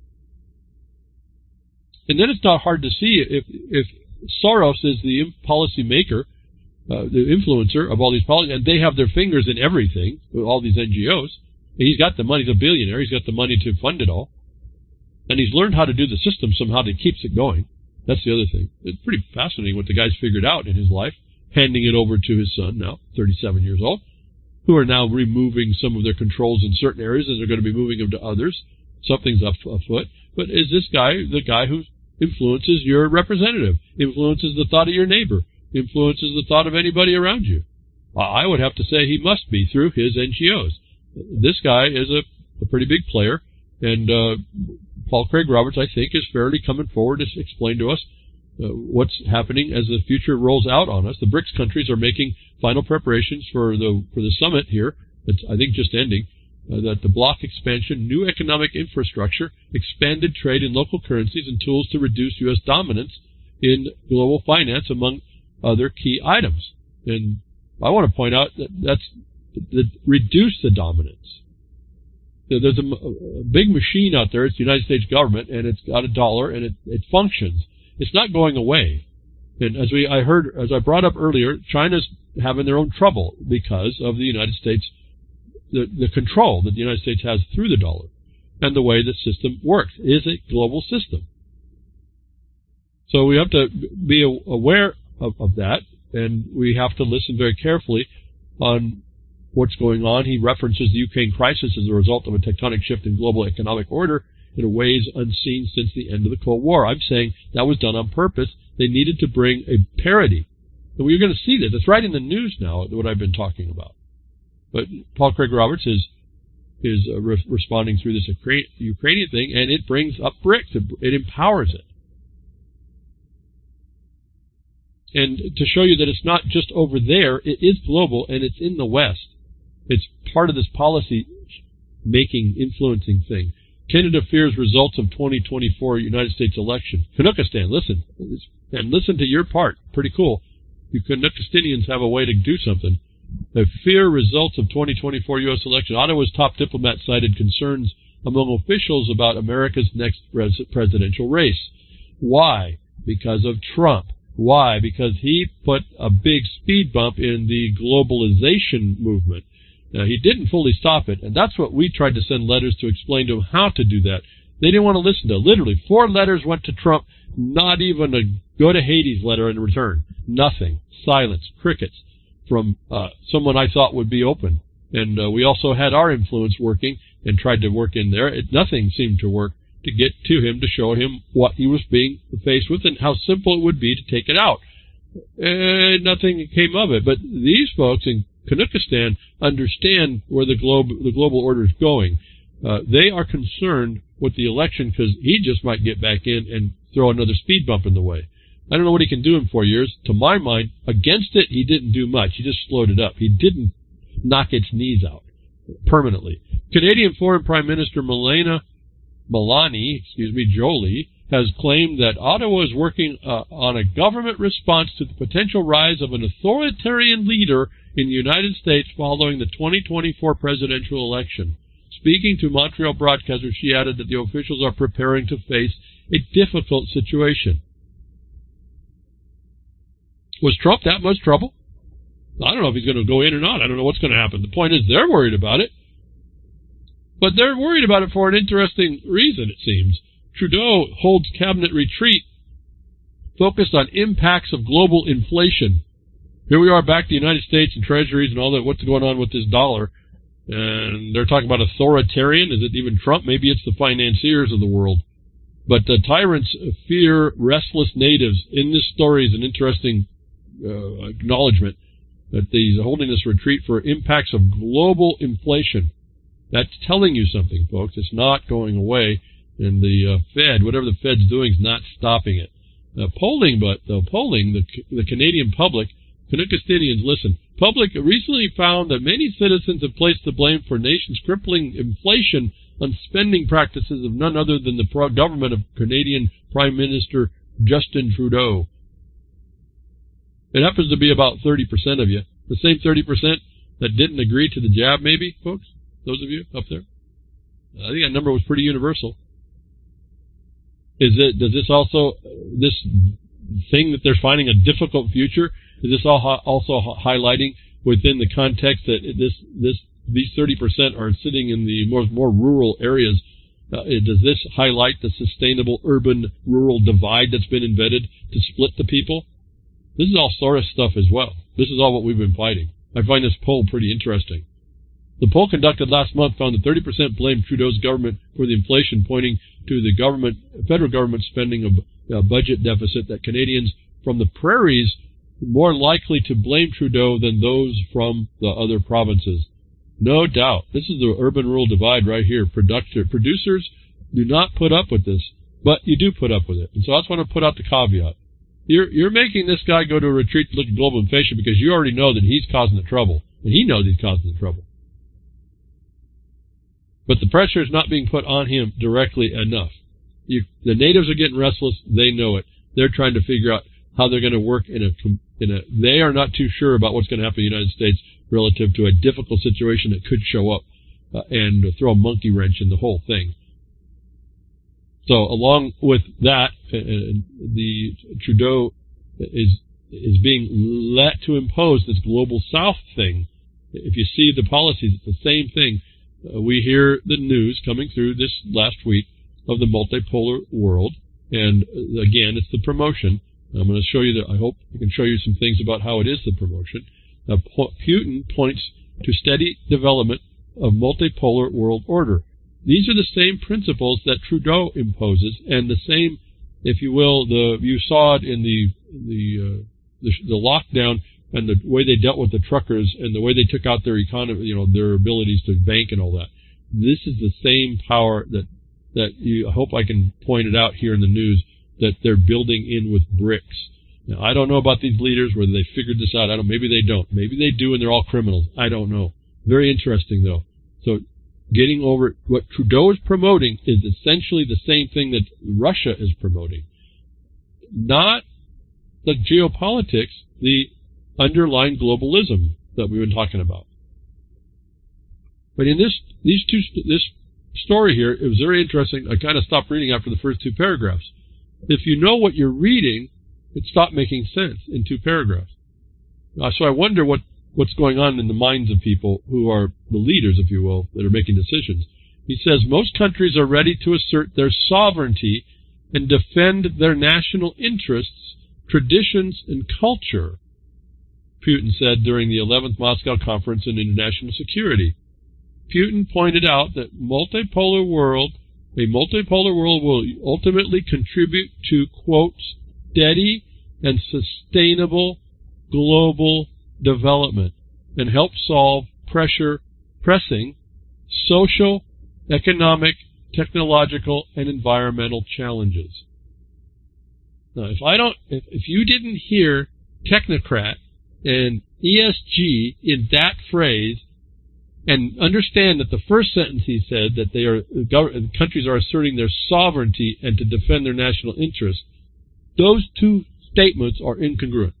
And then it's not hard to see if, if Soros is the policymaker, uh, the influencer of all these policies, and they have their fingers in everything, with all these N G Os. And he's got the money, he's a billionaire, he's got the money to fund it all. And he's learned how to do the system somehow that keeps it going. That's the other thing. It's pretty fascinating what the guy's figured out in his life, handing it over to his son, now thirty-seven years old, who are now removing some of their controls in certain areas, and they're going to be moving them to others. Something's up afoot. But is this guy the guy who influences your representative, influences the thought of your neighbor, influences the thought of anybody around you? I would have to say he must be through his N G Os. This guy is a, a pretty big player, and uh, Paul Craig Roberts, I think, is fairly coming forward to explain to us uh, what's happening as the future rolls out on us. The BRICS countries are making final preparations for the for the summit here, that's, I think, just ending, uh, that the bloc expansion, new economic infrastructure, expanded trade in local currencies, and tools to reduce U S dominance in global finance, among other key items. And I want to point out that that's that reduce the dominance. There's a, a big machine out there. It's the United States government, and it's got a dollar, and it, it functions. It's not going away. And as we, I heard, as I brought up earlier, China's having their own trouble because of the United States, the, the control that the United States has through the dollar, and the way the system works. It is a global system. So we have to be aware of, of that, and we have to listen very carefully on what's going on. He references the Ukraine crisis as a result of a tectonic shift in global economic order in ways unseen since the end of the Cold War. I'm saying that was done on purpose. They needed to bring a parity. And we're going to see this. It's right in the news now, what I've been talking about. But Paul Craig Roberts is is uh, re- responding through this Ukrainian thing, and it brings up BRICS. It empowers it. And to show you that it's not just over there, it is global, and it's in the West. It's part of this policy-making, influencing thing. Canada fears results of twenty twenty-four United States election. Canuckistan, listen. And listen to your part. Pretty cool. You Canuckistanians have a way to do something. They fear results of twenty twenty-four U S election. Ottawa's top diplomat cited concerns among officials about America's next res- presidential race. Why? Because of Trump. Why? Because he put a big speed bump in the globalization movement. Now, he didn't fully stop it, and that's what we tried to send letters to explain to him how to do that. They didn't want to listen to it. Literally, four letters went to Trump, not even a go to Hades letter in return. Nothing. Silence. Crickets from uh, someone I thought would be open. And uh, we also had our influence working and tried to work in there. It, nothing seemed to work to get to him, to show him what he was being faced with and how simple it would be to take it out. And nothing came of it. But these folks in Canuckistan understand where the globe, the global order is going. Uh, they are concerned with the election because he just might get back in and throw another speed bump in the way. I don't know what he can do in four years. To my mind, against it, he didn't do much. He just slowed it up. He didn't knock its knees out permanently. Canadian Foreign Prime Minister Melania Melanie, excuse me, Jolie, has claimed that Ottawa is working uh, on a government response to the potential rise of an authoritarian leader in the United States following the twenty twenty-four presidential election. Speaking to Montreal broadcasters, she added that the officials are preparing to face a difficult situation. Was Trump that much trouble? I don't know if he's going to go in or not. I don't know what's going to happen. The point is they're worried about it. But they're worried about it for an interesting reason, it seems. Trudeau holds cabinet retreat focused on impacts of global inflation. Here we are back to the United States and treasuries and all that. What's going on with this dollar? And they're talking about authoritarian. Is it even Trump? Maybe it's the financiers of the world. But the tyrants fear restless natives. In this story is an interesting uh, acknowledgement that he's holding this retreat for impacts of global inflation. That's telling you something, folks. It's not going away. And the uh, Fed, whatever the Fed's doing, is not stopping it. Uh, polling, but though polling, the the Canadian public, Canuckistinians, listen. Public recently found that many citizens have placed the blame for nation's crippling inflation on spending practices of none other than the pro- government of Canadian Prime Minister Justin Trudeau. It happens to be about thirty percent of you. The same thirty percent that didn't agree to the jab, maybe, folks? Those of you up there? I think that number was pretty universal. Is it? Does this also, this thing that they're finding a difficult future, is this all also highlighting within the context that this this these thirty percent are sitting in the more more rural areas? Uh, does this highlight the sustainable urban-rural divide that's been embedded to split the people? This is all sort of stuff as well. This is all what we've been fighting. I find this poll pretty interesting. The poll conducted last month found that thirty percent blamed Trudeau's government for the inflation, pointing to the government, federal government spending a, a budget deficit that Canadians from the prairies more likely to blame Trudeau than those from the other provinces. No doubt. This is the urban-rural divide right here. Productor, producers do not put up with this, but you do put up with it. And so I just want to put out the caveat. You're, you're making this guy go to a retreat to look at global inflation because you already know that he's causing the trouble, and he knows he's causing the trouble. But the pressure is not being put on him directly enough. You, the natives are getting restless. They know it. They're trying to figure out how they're going to work in a, in a, they are not too sure about what's going to happen in the United States relative to a difficult situation that could show up uh, and throw a monkey wrench in the whole thing. So along with that, uh, the Trudeau is, is being let to impose this global South thing. If you see the policies, it's the same thing. Uh, we hear the news coming through this last week of the multipolar world, and uh, again, it's the promotion. I'm going to show you that. I hope I can show you some things about how it is the promotion. Uh, Putin points to steady development of multipolar world order. These are the same principles that Trudeau imposes, and the same, if you will, the you saw it in the the uh, the, the lockdown. And the way they dealt with the truckers and the way they took out their economy, you know, their abilities to bank and all that. This is the same power that, that you, I hope I can point it out here in the news, that they're building in with bricks. Now, I don't know about these leaders, whether they figured this out. I don't, maybe they don't. Maybe they do and they're all criminals. I don't know. Very interesting though. So getting over what Trudeau is promoting is essentially the same thing that Russia is promoting. Not the geopolitics, the underlying globalism that we've been talking about. But in this, these two, this story here, it was very interesting. I kind of stopped reading after the first two paragraphs. If you know what you're reading, it stopped making sense in two paragraphs. Uh, so I wonder what, what's going on in the minds of people who are the leaders, if you will, that are making decisions. He says, most countries are ready to assert their sovereignty and defend their national interests, traditions, and culture, Putin said during the eleventh Moscow Conference on International Security. Putin pointed out that multipolar world, a multipolar world will ultimately contribute to, quote, steady and sustainable global development and help solve pressure, pressing social, economic, technological, and environmental challenges. Now, if I don't, if, if you didn't hear technocrat and E S G in that phrase, and understand that the first sentence he said that they are countries are asserting their sovereignty and to defend their national interests, those two statements are incongruent.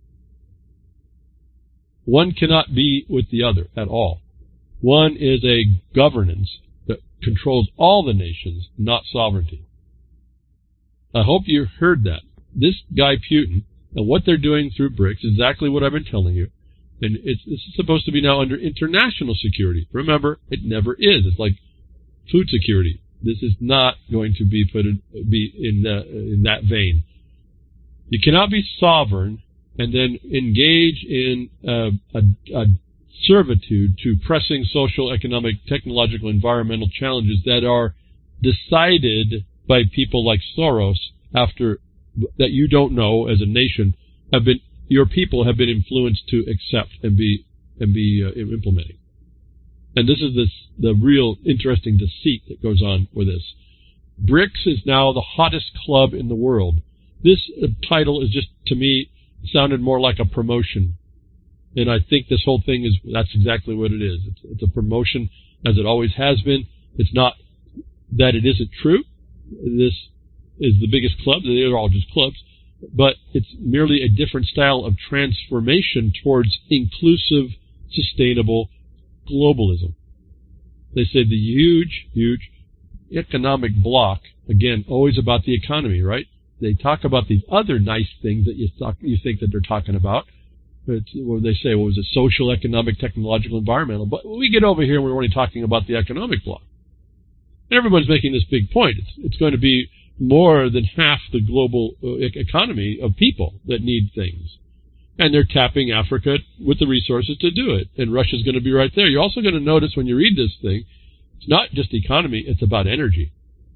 One cannot be with the other at all. One is a governance that controls all the nations, not sovereignty. I hope you heard that. This guy Putin, and what they're doing through BRICS, exactly what I've been telling you. And it's, this is supposed to be now under international security. Remember, it never is. It's like food security. This is not going to be put in, be in, uh, in that vein. You cannot be sovereign and then engage in uh, a, a servitude to pressing social, economic, technological, environmental challenges that are decided by people like Soros after that you don't know as a nation have been your people have been influenced to accept and be and be uh, implementing. And this is this the real interesting deceit that goes on with this. BRICS is now the hottest club in the world. This uh, title is just, to me, sounded more like a promotion. And I think this whole thing is, that's exactly what it is. It's, it's a promotion, as it always has been. It's not that it isn't true. This is the biggest club. They're all just clubs. But it's merely a different style of transformation towards inclusive, sustainable globalism. They say the huge, huge economic bloc, again, always about the economy, right? They talk about these other nice things that you, talk, you think that they're talking about. It's, what they say, what was it, social, economic, technological, environmental. But when we get over here, we're only talking about the economic bloc. And everyone's making this big point. It's, it's going to be more than half the global uh, economy of people that need things. And they're tapping Africa with the resources to do it. And Russia's going to be right there. You're also going to notice when you read this thing, it's not just the economy, it's about energy.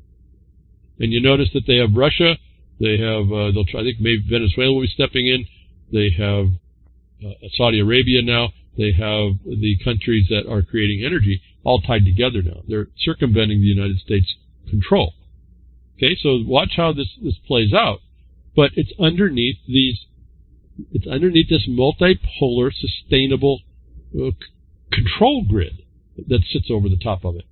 And you notice that they have Russia, they have, uh, they'll try, I think maybe Venezuela will be stepping in, they have uh, Saudi Arabia now, they have the countries that are creating energy all tied together now. They're circumventing the United States control. Okay, so watch how this, this plays out. But it's underneath these, it's underneath this multipolar, sustainable uh, c- control grid that sits over the top of it.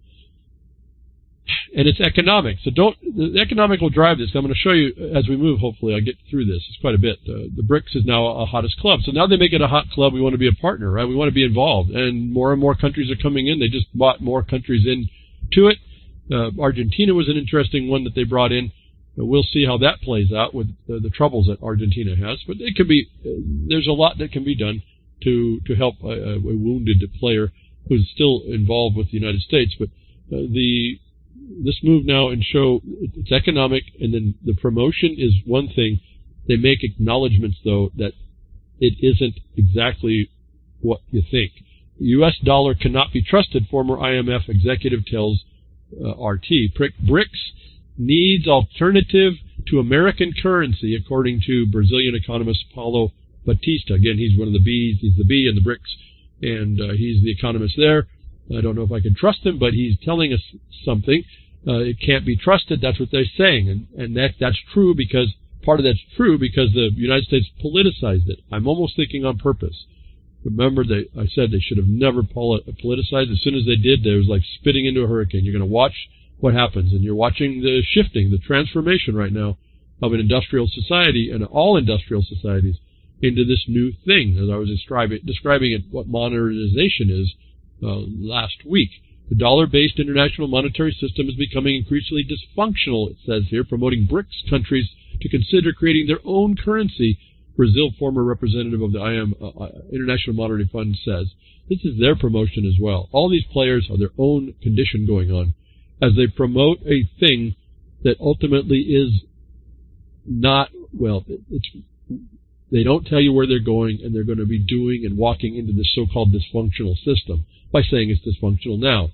And it's economic. So don't, the economic will drive this. I'm going to show you as we move, hopefully. I'll get through this. It's quite a bit. Uh, the BRICS is now a, a hottest club. So now they make it a hot club. We want to be a partner, right? We want to be involved. And more and more countries are coming in. They just bought more countries into it. Uh, Argentina was an interesting one that they brought in. Uh, we'll see how that plays out with uh, the troubles that Argentina has. But it can be, uh, there's a lot that can be done to, to help a, a wounded player who's still involved with the United States. But uh, the, this move now and show it's economic, and then the promotion is one thing. They make acknowledgments, though, that it isn't exactly what you think. The U S dollar cannot be trusted, former I M F executive tells uh, R T. BRICS needs alternative to American currency, according to Brazilian economist Paulo Batista. Again, he's one of the B's. He's the B in the BRICS, and uh, he's the economist there. I don't know if I can trust him, but he's telling us something. Uh, it can't be trusted. That's what they're saying. And, and that, that's true because, part of that's true because the United States politicized it. I'm almost thinking on purpose. Remember, they, I said they should have never politicized. As soon as they did, there was like spitting into a hurricane. You're going to watch what happens. And you're watching the shifting, the transformation right now of an industrial society and all industrial societies into this new thing. As I was describing, describing it, what modernization is, Uh, last week. The dollar-based international monetary system is becoming increasingly dysfunctional, it says here, promoting BRICS countries to consider creating their own currency. Brazil, former representative of the I M F, uh, International Monetary Fund, says. This is their promotion as well. All these players have their own condition going on as they promote a thing that ultimately is not, well, it's, they don't tell you where they're going, and they're going to be doing and walking into this so-called dysfunctional system by saying it's dysfunctional now.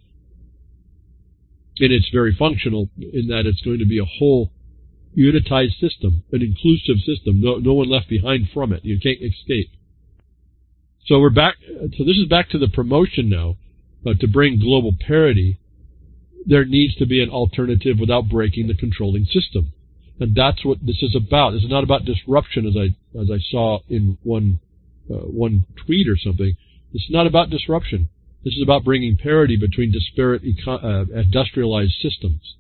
And it's very functional in that it's going to be a whole unitized system, an inclusive system, no, no one left behind from it. You can't escape. So we're back, so this is back to the promotion now, uh, to bring global parity. There needs to be an alternative without breaking the controlling system. And that's what this is about. This is not about disruption, as I as I saw in one uh, one tweet or something. This is not about disruption. This is about bringing parity between disparate eco- uh, industrialized systems.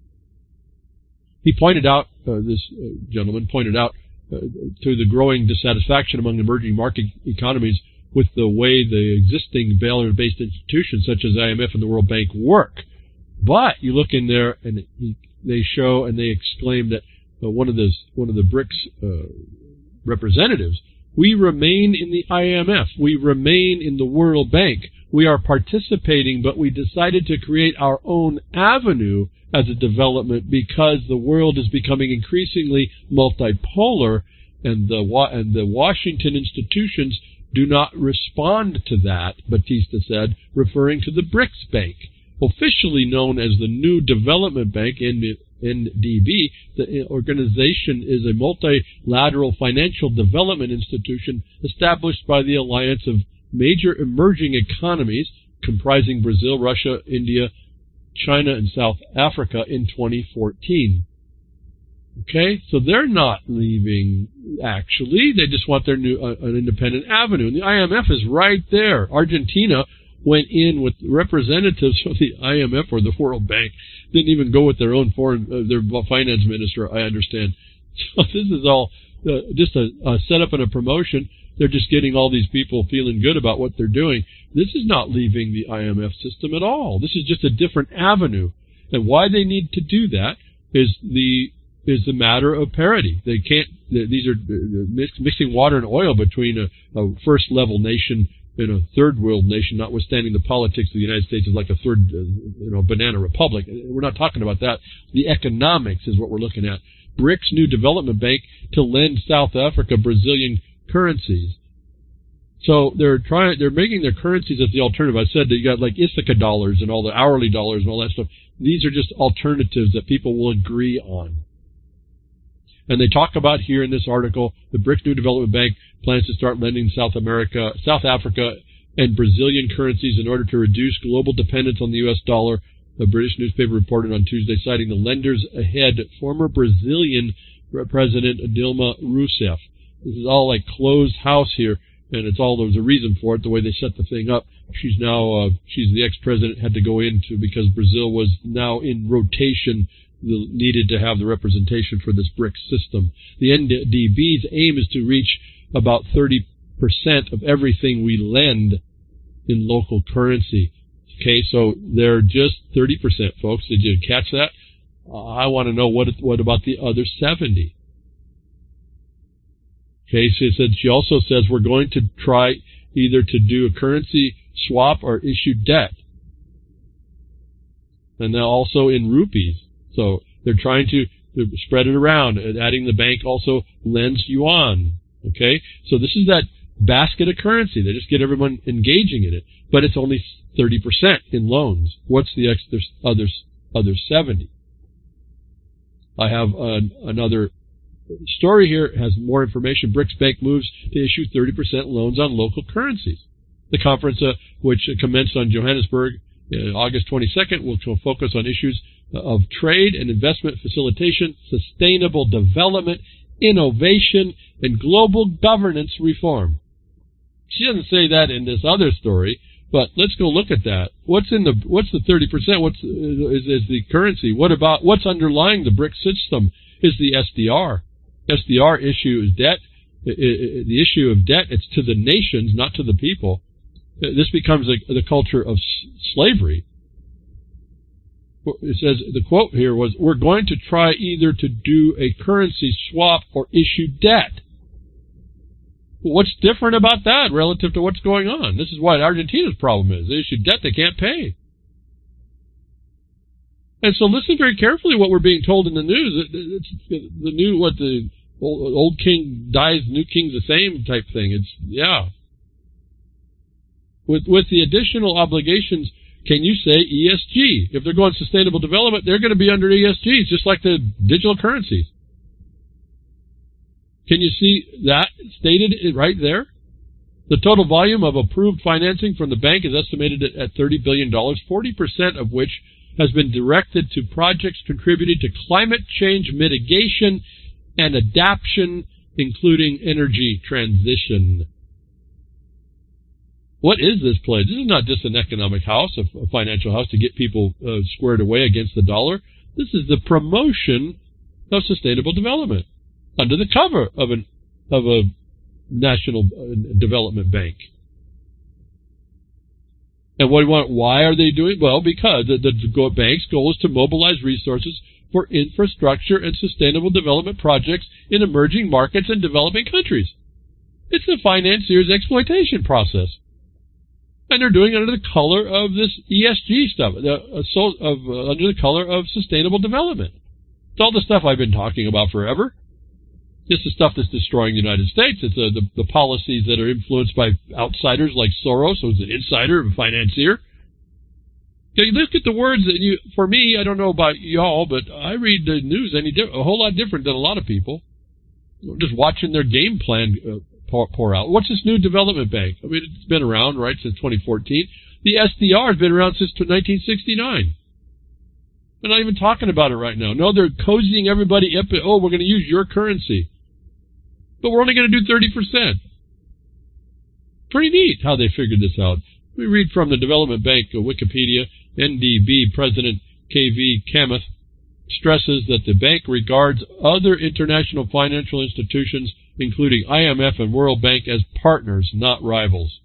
He pointed out, uh, this uh, gentleman pointed out, uh, to the growing dissatisfaction among emerging market economies with the way the existing value-based institutions such as I M F and the World Bank work. But you look in there, and he, they show and they exclaim that uh, one of the one of the BRICS uh, representatives, we remain in the I M F, we remain in the World Bank, we are participating, but we decided to create our own avenue as a development because the world is becoming increasingly multipolar, and the and the Washington institutions do not respond to that, Batista said, referring to the BRICS Bank. Officially known as the New Development Bank, N D B, the organization is a multilateral financial development institution established by the alliance of major emerging economies comprising Brazil, Russia, India, China and South Africa in twenty fourteen. Okay, so they're not leaving, actually. They just want their new uh, an independent avenue. And the I M F is right there. Argentina went in with representatives from the I M F or the World Bank. Didn't even go with their own foreign, uh, their finance minister, I understand. So this is all uh, just a, a setup and a promotion. They're just getting all these people feeling good about what they're doing. This is not leaving the I M F system at all. This is just a different avenue. And why they need to do that is the is the matter of parity. They can't. These are mixing water and oil between a, a first-level nation and a third-world nation, notwithstanding the politics of the United States is like a third, uh, you know, banana republic. We're not talking about that. The economics is what we're looking at. BRICS new development bank to lend South Africa Brazilian currencies. So they're trying. They're making their currencies as the alternative. I said that you got like Ithaca dollars and all the hourly dollars and all that stuff. These are just alternatives that people will agree on. And they talk about here in this article, the BRICS New Development Bank plans to start lending South America, South Africa, and Brazilian currencies in order to reduce global dependence on the U S dollar. A British newspaper reported on Tuesday, citing the lenders ahead, former Brazilian President Dilma Rousseff. This is all like closed house here, and it's all there was a reason for it, the way they set the thing up. She's now uh, she's the ex-president, had to go into because Brazil was now in rotation. Needed to have the representation for this BRICS system. The N D B's aim is to reach about thirty percent of everything we lend in local currency. Okay, so they're just thirty percent, folks. Did you catch that? Uh, I want to know what what about the other seventy? Okay, so it said, she also says we're going to try either to do a currency swap or issue debt. And now also in rupees. So they're trying to spread it around, and adding the bank also lends yuan. Okay, so this is that basket of currency. They just get everyone engaging in it, but it's only thirty percent in loans. What's the extra other other seventy? I have an, another story here. It has more information. BRICS Bank moves to issue thirty percent loans on local currencies. The conference, uh, which commenced on Johannesburg uh, August twenty-second, will focus on issues of trade and investment facilitation, sustainable development, innovation, and global governance reform. She doesn't say that in this other story, but let's go look at that. What's in the what's the thirty percent? What's is, is the currency? What about what's underlying the BRICS system? Is the S D R? S D R issue is debt. The issue of debt, it's to the nations, not to the people. This becomes a, the culture of slavery. It says, the quote here was, we're going to try either to do a currency swap or issue debt. What's different about that relative to what's going on? This is what Argentina's problem is. They issue debt they can't pay. And so listen very carefully what we're being told in the news. It's the new, what the old, old king dies, new king's the same type thing. It's, yeah. With, with the additional obligations, can you say E S G? If they're going sustainable development, they're going to be under E S Gs, just like the digital currencies. Can you see that stated right there? The total volume of approved financing from the bank is estimated at thirty billion dollars, forty percent of which has been directed to projects contributing to climate change mitigation and adaptation, including energy transition. What is this pledge? This is not just an economic house, a financial house to get people uh, squared away against the dollar. This is the promotion of sustainable development under the cover of an of a national development bank. And what do you want? Why are they doing? Well, because the, the bank's goal is to mobilize resources for infrastructure and sustainable development projects in emerging markets and developing countries. It's the financier's exploitation process. And they're doing it under the color of this E S G stuff, the, uh, so, of, uh, under the color of sustainable development. It's all the stuff I've been talking about forever. It's the stuff that's destroying the United States. It's uh, the, the policies that are influenced by outsiders like Soros, who's an insider, a financier. Now, you look at the words that you, for me, I don't know about y'all, but I read the news any di- a whole lot different than a lot of people. I'm just watching their game plan uh, Pour, pour out. What's this new development bank? I mean, it's been around, right, since twenty fourteen. The S D R has been around since nineteen sixty-nine. They're not even talking about it right now. No, they're cozying everybody up. Oh, we're going to use your currency. But we're only going to do thirty percent. Pretty neat how they figured this out. We read from the Development Bank of Wikipedia. N D B President K V Kamath stresses that the bank regards other international financial institutions, including I M F and World Bank, as partners, not rivals.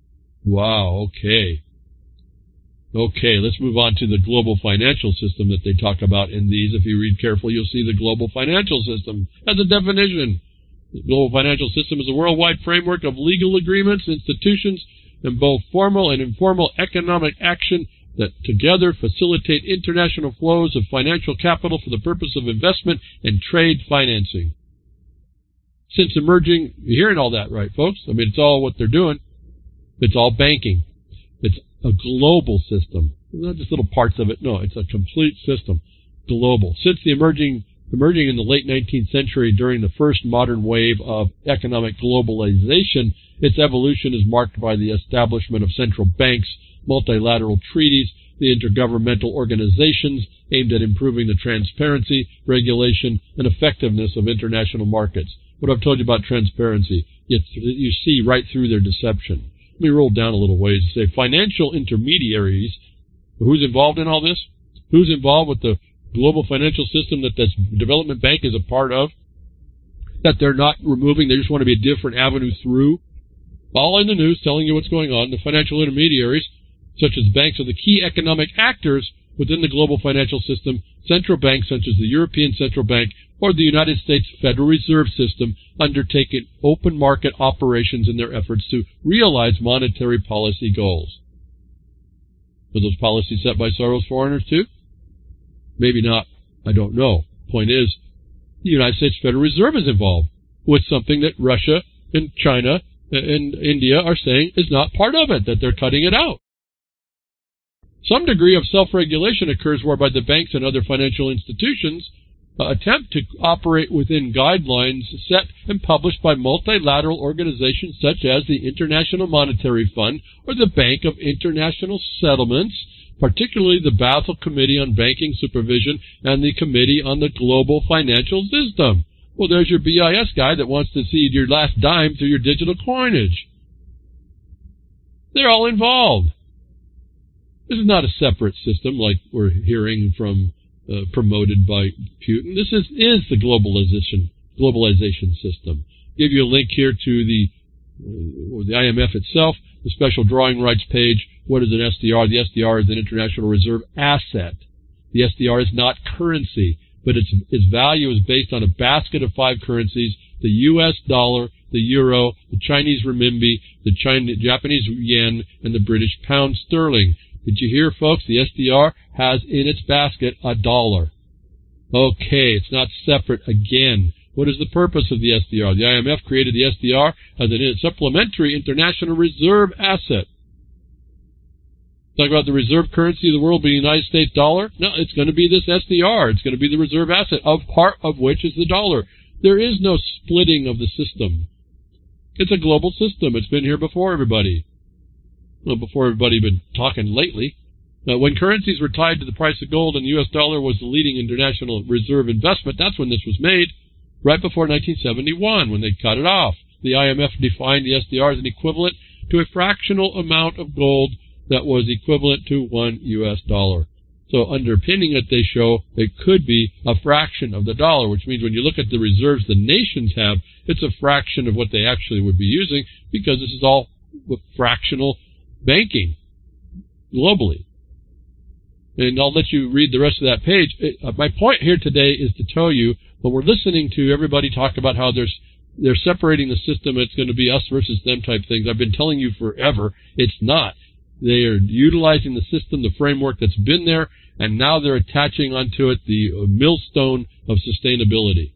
Wow, okay. Okay, let's move on to the global financial system that they talk about in these. If you read carefully, you'll see the global financial system as a definition. The global financial system is a worldwide framework of legal agreements, institutions, and both formal and informal economic action that together facilitate international flows of financial capital for the purpose of investment and trade financing. Since emerging, you're hearing all that, right, folks? I mean, it's all what they're doing. It's all banking. It's a global system. Not just little parts of it. No, it's a complete system. Global. Since the emerging emerging in the late nineteenth century during the first modern wave of economic globalization, its evolution is marked by the establishment of central banks, multilateral treaties, the intergovernmental organizations aimed at improving the transparency, regulation, and effectiveness of international markets. What I've told you about transparency, you, you see right through their deception. Let me roll down a little ways and say financial intermediaries. Who's involved in all this? Who's involved with the global financial system that this development bank is a part of? That they're not removing. They just want to be a different avenue through. All in the news telling you what's going on. The financial intermediaries, such as banks, are the key economic actors within the global financial system. Central banks, such as the European Central Bank or the United States Federal Reserve System, undertake open market operations in their efforts to realize monetary policy goals. Were those policies set by Soros foreigners too? Maybe not. I don't know. Point is, the United States Federal Reserve is involved with something that Russia and China and India are saying is not part of it, that they're cutting it out. Some degree of self-regulation occurs whereby the banks and other financial institutions uh, attempt to operate within guidelines set and published by multilateral organizations such as the International Monetary Fund or the Bank of International Settlements, particularly the Basel Committee on Banking Supervision and the Committee on the Global Financial System. Well, there's your B I S guy that wants to see your last dime through your digital coinage. They're all involved. This is not a separate system like we're hearing from uh, promoted by Putin. This is, is the globalization globalization system. I'll give you a link here to the uh, or the I M F itself, the special drawing rights page. What is an S D R? The S D R is an international reserve asset. The S D R is not currency, but its its value is based on a basket of five currencies: the U S dollar, the euro, the Chinese renminbi, the China, Japanese yen, and the British pound sterling. Did you hear, folks? The S D R has in its basket a dollar. Okay, it's not separate again. What is the purpose of the S D R? The I M F created the S D R as a supplementary international reserve asset. Talk about the reserve currency of the world being the United States dollar? No, it's going to be this S D R. It's going to be the reserve asset, of part of which is the dollar. There is no splitting of the system. It's a global system. It's been here before everybody. Well, before everybody been talking lately. Now, when currencies were tied to the price of gold and the U S dollar was the leading international reserve investment, that's when this was made, right before nineteen seventy-one, when they cut it off. The I M F defined the S D R as an equivalent to a fractional amount of gold that was equivalent to one U S dollar. So underpinning it, they show it could be a fraction of the dollar, which means when you look at the reserves the nations have, it's a fraction of what they actually would be using, because this is all fractional banking globally. And I'll let you read the rest of that page. It, uh, my point here today is to tell you, when we're listening to everybody talk about how there's they're separating the system, it's going to be us versus them type things. I've been telling you forever, it's not. They are utilizing the system, the framework that's been there, and now they're attaching onto it the millstone of sustainability.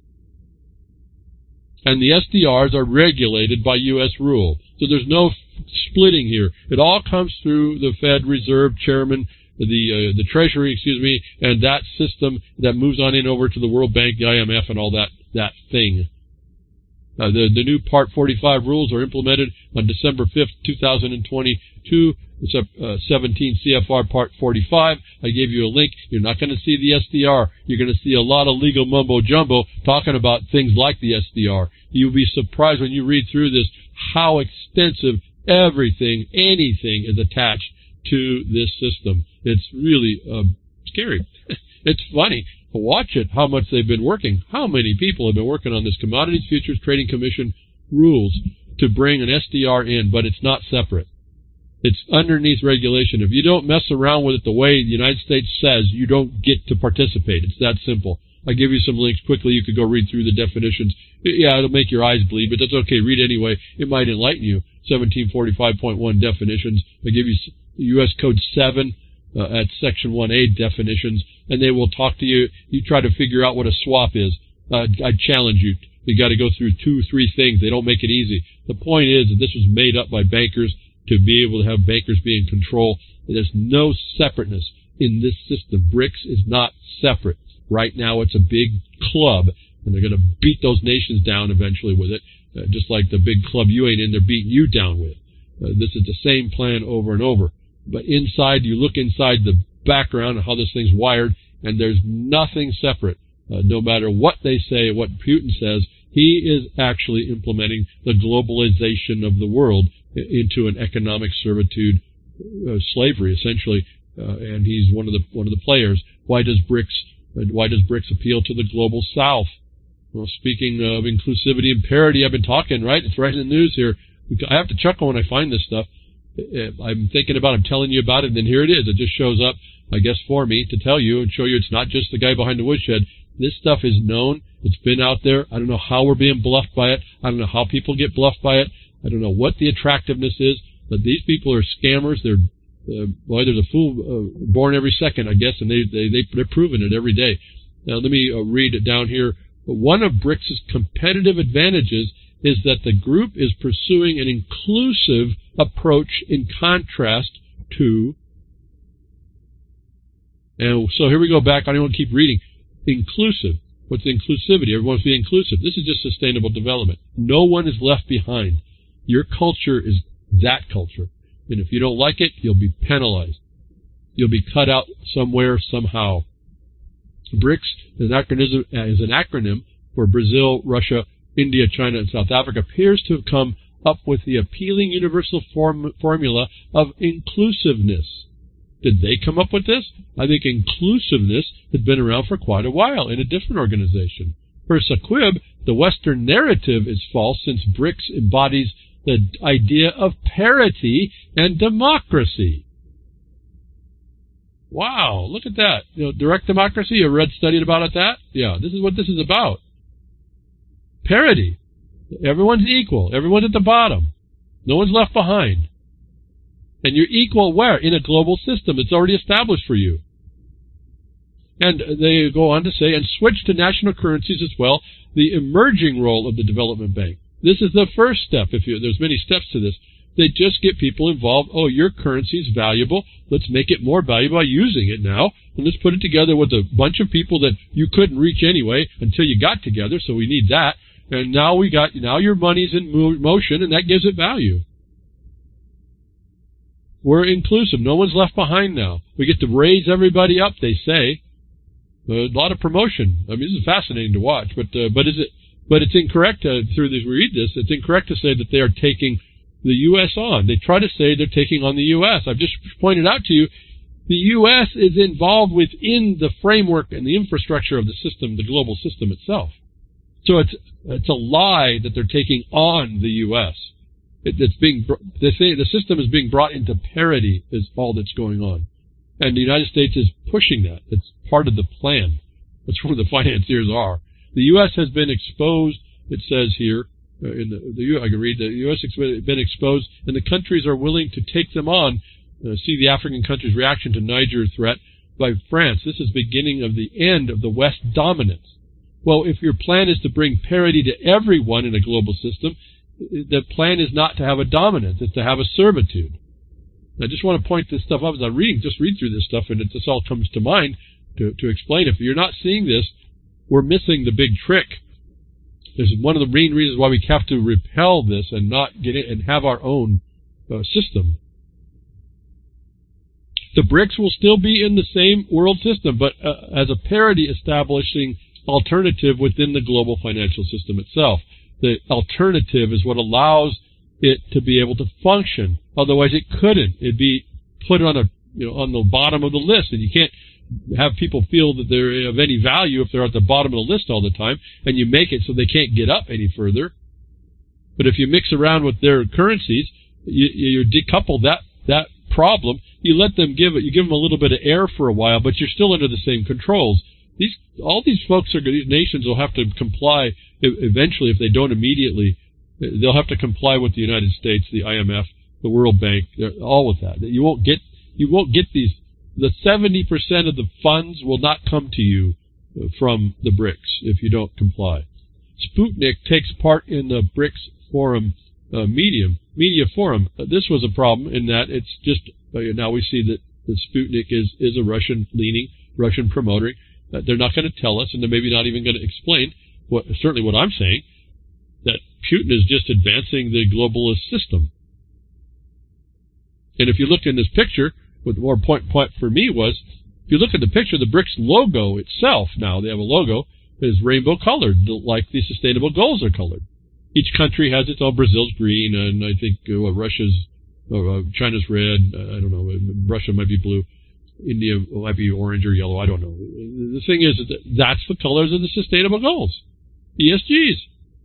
And the S D Rs are regulated by U S rule. So there's no splitting here. It all comes through the Fed Reserve Chairman, the uh, the Treasury, excuse me, and that system that moves on in over to the World Bank, the I M F, and all that that thing. Uh, the the new Part forty-five rules are implemented on December fifth, two thousand twenty-two. It's up uh, seventeen C F R Part forty-five. I gave you a link. You're not going to see the S D R. You're going to see a lot of legal mumbo-jumbo talking about things like the S D R. You'll be surprised when you read through this how extensive everything, anything is attached to this system. It's really uh, scary. It's funny. Watch it, how much they've been working. How many people have been working on this Commodities Futures Trading Commission rules to bring an S D R in, but it's not separate. It's underneath regulation. If you don't mess around with it the way the United States says, you don't get to participate. It's that simple. I'll give you some links quickly. You could go read through the definitions. Yeah, it'll make your eyes bleed, but that's okay. Read anyway. It might enlighten you. seventeen forty-five point one definitions. I'll give you U S Code seven uh, at Section one A definitions, and they will talk to you. You try to figure out what a swap is. Uh, I challenge you. You got to go through two, three things. They don't make it easy. The point is that this was made up by bankers to be able to have bankers be in control. There's no separateness in this system. BRICS is not separate. Right now it's a big club, and they're going to beat those nations down eventually with it, uh, just like the big club you ain't in, they're beating you down with. Uh, this is the same plan over and over. But inside, you look inside the background of how this thing's wired, and there's nothing separate. Uh, no matter what they say, what Putin says, he is actually implementing the globalization of the world into an economic servitude, uh, slavery essentially, uh, and he's one of the one of the players. Why does BRICS uh, why does BRICS appeal to the global South? Well, speaking of inclusivity and parity, I've been talking, right? It's right in the news here. I have to chuckle when I find this stuff. I'm thinking about it, I'm telling you about it, and then here it is. It just shows up, I guess, for me to tell you and show you it's not just the guy behind the woodshed. This stuff is known. It's been out there. I don't know how we're being bluffed by it. I don't know how people get bluffed by it. I don't know what the attractiveness is, but these people are scammers. They're, uh, boy, there's a fool uh, born every second, I guess, and they, they, they, they're proving it every day. Now, let me uh, read it down here. One of BRICS' competitive advantages is that the group is pursuing an inclusive approach in contrast to, and so here we go back. I don't want to keep reading. Inclusive. What's inclusivity? Everyone's being inclusive. This is just sustainable development. No one is left behind. Your culture is that culture. And if you don't like it, you'll be penalized. You'll be cut out somewhere, somehow. BRICS is an acronym, is an acronym for Brazil, Russia, India, China, and South Africa. Appears to have come up with the appealing universal form, formula of inclusiveness. Did they come up with this? I think inclusiveness has been around for quite a while in a different organization. For Saquib, the Western narrative is false since BRICS embodies the idea of parity and democracy. Wow, look at that. You know, direct democracy, you read, studied about it, that? Yeah, this is what this is about. Parity. Everyone's equal. Everyone's at the bottom. No one's left behind. And you're equal where? In a global system. It's already established for you. And they go on to say, and switch to national currencies as well, the emerging role of the development bank. This is the first step. If you, there's many steps to this. They just get people involved. Oh, your currency is valuable. Let's make it more valuable by using it now. And let's put it together with a bunch of people that you couldn't reach anyway until you got together. So we need that. And now we got, now your money's in motion, and that gives it value. We're inclusive. No one's left behind now. We get to raise everybody up, they say. A lot of promotion. I mean, this is fascinating to watch, but uh, but is it? But it's incorrect uh, through this. We read this. It's incorrect to say that they are taking the U S on. They try to say they're taking on the U S. I've just pointed out to you, the U S is involved within the framework and the infrastructure of the system, the global system itself. So it's it's a lie that they're taking on the U S. It, it's being they say the system is being brought into parity is all that's going on, and the United States is pushing that. It's part of the plan. That's where the financiers are. The U S has been exposed. It says here uh, in the, the I can read the U S has been exposed, and the countries are willing to take them on. Uh, see the African countries' reaction to Niger threat by France. This is beginning of the end of the West dominance. Well, if your plan is to bring parity to everyone in a global system, the plan is not to have a dominance, it's to have a servitude. I just want to point this stuff up as I'm reading, just read through this stuff, and it just all comes to mind to, to explain. If you're not seeing this, we're missing the big trick. This is one of the main reasons why we have to repel this and not get it and have our own uh, system. The BRICS will still be in the same world system, but uh, as a parity establishing alternative within the global financial system itself. The alternative is what allows it to be able to function. Otherwise, it couldn't. It'd be put on a you know on the bottom of the list, and you can't have people feel that they're of any value if they're at the bottom of the list all the time, and you make it so they can't get up any further. But if you mix around with their currencies, you, you decouple that that problem. You let them give it. You give them a little bit of air for a while, but you're still under the same controls. These all these folks are these nations will have to comply eventually if they don't immediately. They'll have to comply with the United States, the I M F, the World Bank, all with that. You won't get you won't get these. The seventy percent of the funds will not come to you from the BRICS if you don't comply. Sputnik takes part in the BRICS forum uh, medium media forum. Uh, this was a problem in that it's just uh, now we see that the Sputnik is is a Russian leaning, Russian promoting. Uh, they're not going to tell us, and they're maybe not even going to explain what certainly what I'm saying, that Putin is just advancing the globalist system. And if you look in this picture, what the more point point for me was, if you look at the picture, the BRICS logo itself, now they have a logo, is rainbow colored, like the sustainable goals are colored. Each country has its own. Brazil's green, and I think uh, well, Russia's, or, uh, China's red, uh, I don't know, Russia might be blue, India might be orange or yellow, I don't know. The thing is, that that's the colors of the sustainable goals, E S Gs.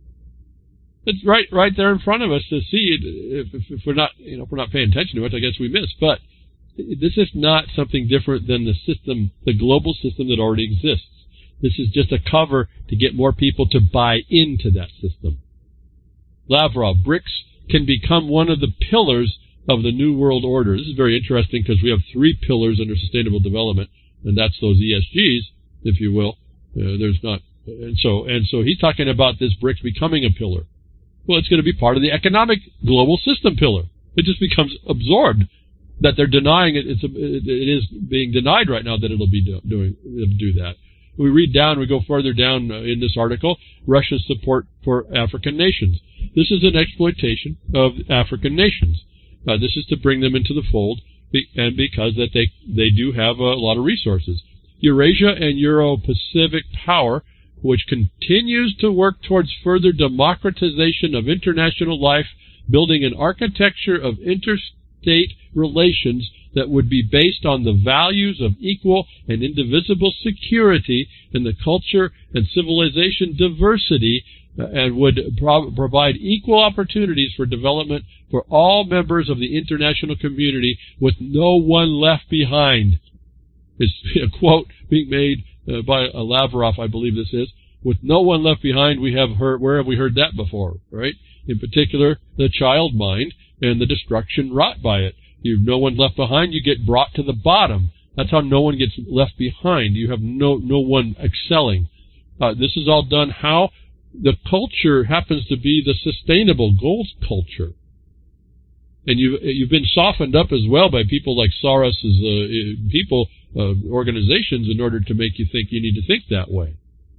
It's right, right there in front of us to see it. If, if, if we're not, you know, if we're not paying attention to it, I guess we miss. But this is not something different than the system, the global system that already exists. This is just a cover to get more people to buy into that system. Lavrov, BRICS can become one of the pillars of the New World Order. This is very interesting because we have three pillars under sustainable development, and that's those E S Gs, if you will. Uh, there's not, and so and so he's talking about this BRICS becoming a pillar. Well, it's going to be part of the economic global system pillar. It just becomes absorbed. That they're denying it. It's a, it is being denied right now that it'll be do, doing it'll do that. We read down. We go further down uh, in this article. Russia's support for African nations. This is an exploitation of African nations. Uh, this is to bring them into the fold, be, and because that they they do have a lot of resources. Eurasia and Euro-Pacific power, which continues to work towards further democratization of international life, building an architecture of interstate relations that would be based on the values of equal and indivisible security in the culture and civilization diversity, uh, and would pro- provide equal opportunities for development for all members of the international community with no one left behind. Is a quote being made uh, by uh, Lavrov, I believe this is. With no one left behind, we have heard, where have we heard that before, right? In particular, the child mind and the destruction wrought by it. You've no one left behind, you get brought to the bottom. That's how no one gets left behind. You have no no one excelling. Uh, this is all done how? The culture happens to be the sustainable goals culture. And you've, you've been softened up as well by people like Soros's uh, people, uh, organizations, in order to make you think you need to think that way.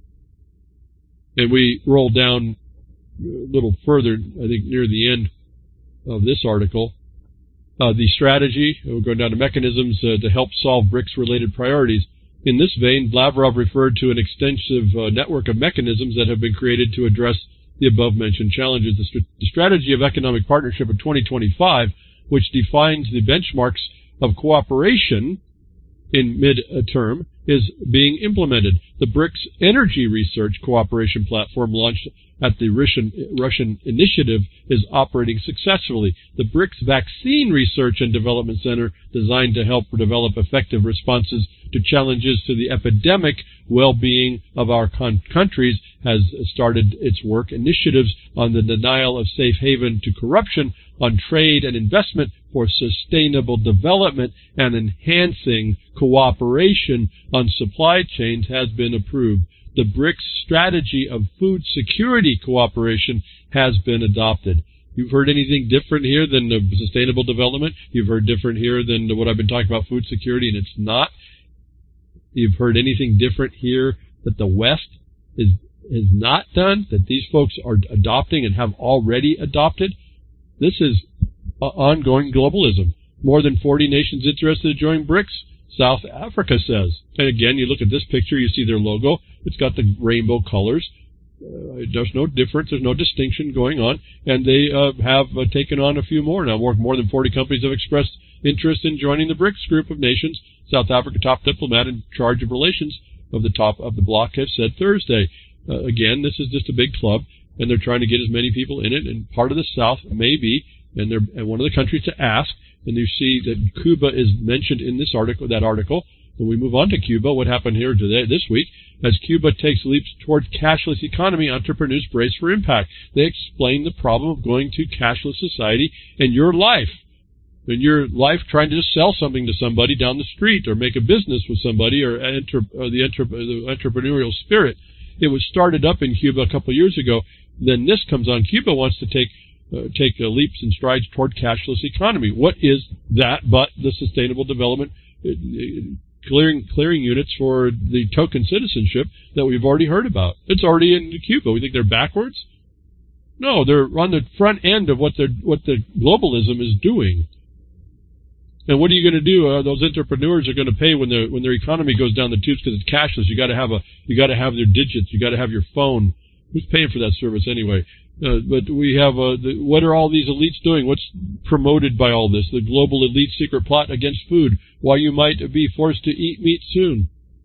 And we roll down a little further, I think near the end of this article, uh, the strategy, we're going down to mechanisms uh, to help solve BRICS-related priorities. In this vein, Lavrov referred to an extensive uh, network of mechanisms that have been created to address the above-mentioned challenges. The, st- the Strategy of Economic Partnership of twenty twenty-five, which defines the benchmarks of cooperation in mid-term, is being implemented. The BRICS Energy Research Cooperation Platform, launched at the Russian, Russian Initiative, is operating successfully. The BRICS Vaccine Research and Development Center, designed to help develop effective responses to challenges to the epidemic well-being of our con- countries, has started its work. Initiatives on the denial of safe haven to corruption, on trade and investment for sustainable development, and enhancing cooperation on supply chains has been approved. The BRICS strategy of food security cooperation has been adopted. You've heard anything different here than the sustainable development? You've heard different here than what I've been talking about, food security, and it's not. You've heard anything different here that the West is has not done, that these folks are adopting and have already adopted? This is uh, ongoing globalism. More than forty nations interested in joining BRICS, South Africa says. And again, you look at this picture, you see their logo. It's got the rainbow colors. Uh, there's no difference. There's no distinction going on. And they uh, have uh, taken on a few more now. More, more than forty companies have expressed interest in joining the BRICS group of nations. South Africa top diplomat in charge of relations of the top of the bloc has said Thursday. Uh, again, this is just a big club, and they're trying to get as many people in it. And part of the South may be, and they're and one of the countries to ask. And you see that Cuba is mentioned in this article, that article. When we move on to Cuba, what happened here today, this week, as Cuba takes leaps towards cashless economy, entrepreneurs brace for impact. They explain the problem of going to cashless society in your life. In your life, trying to just sell something to somebody down the street or make a business with somebody or, enter, or the, enter, the entrepreneurial spirit. It was started up in Cuba a couple of years ago. Then this comes on. Cuba wants to take Uh, take uh, leaps and strides toward cashless economy. What is that but the sustainable development uh, clearing clearing units for the token citizenship that we've already heard about? It's already in Cuba. We think they're backwards? No, they're on the front end of what they're what the globalism is doing. And what are you going to do? Uh, those entrepreneurs are going to pay when their when their economy goes down the tubes because it's cashless. You got to have a you got to have their digits. You got to have your phone. Who's paying for that service anyway? Uh, but we have, uh, the, what are all these elites doing? What's promoted by all this? The global elite secret plot against food. Why you might be forced to eat meat soon.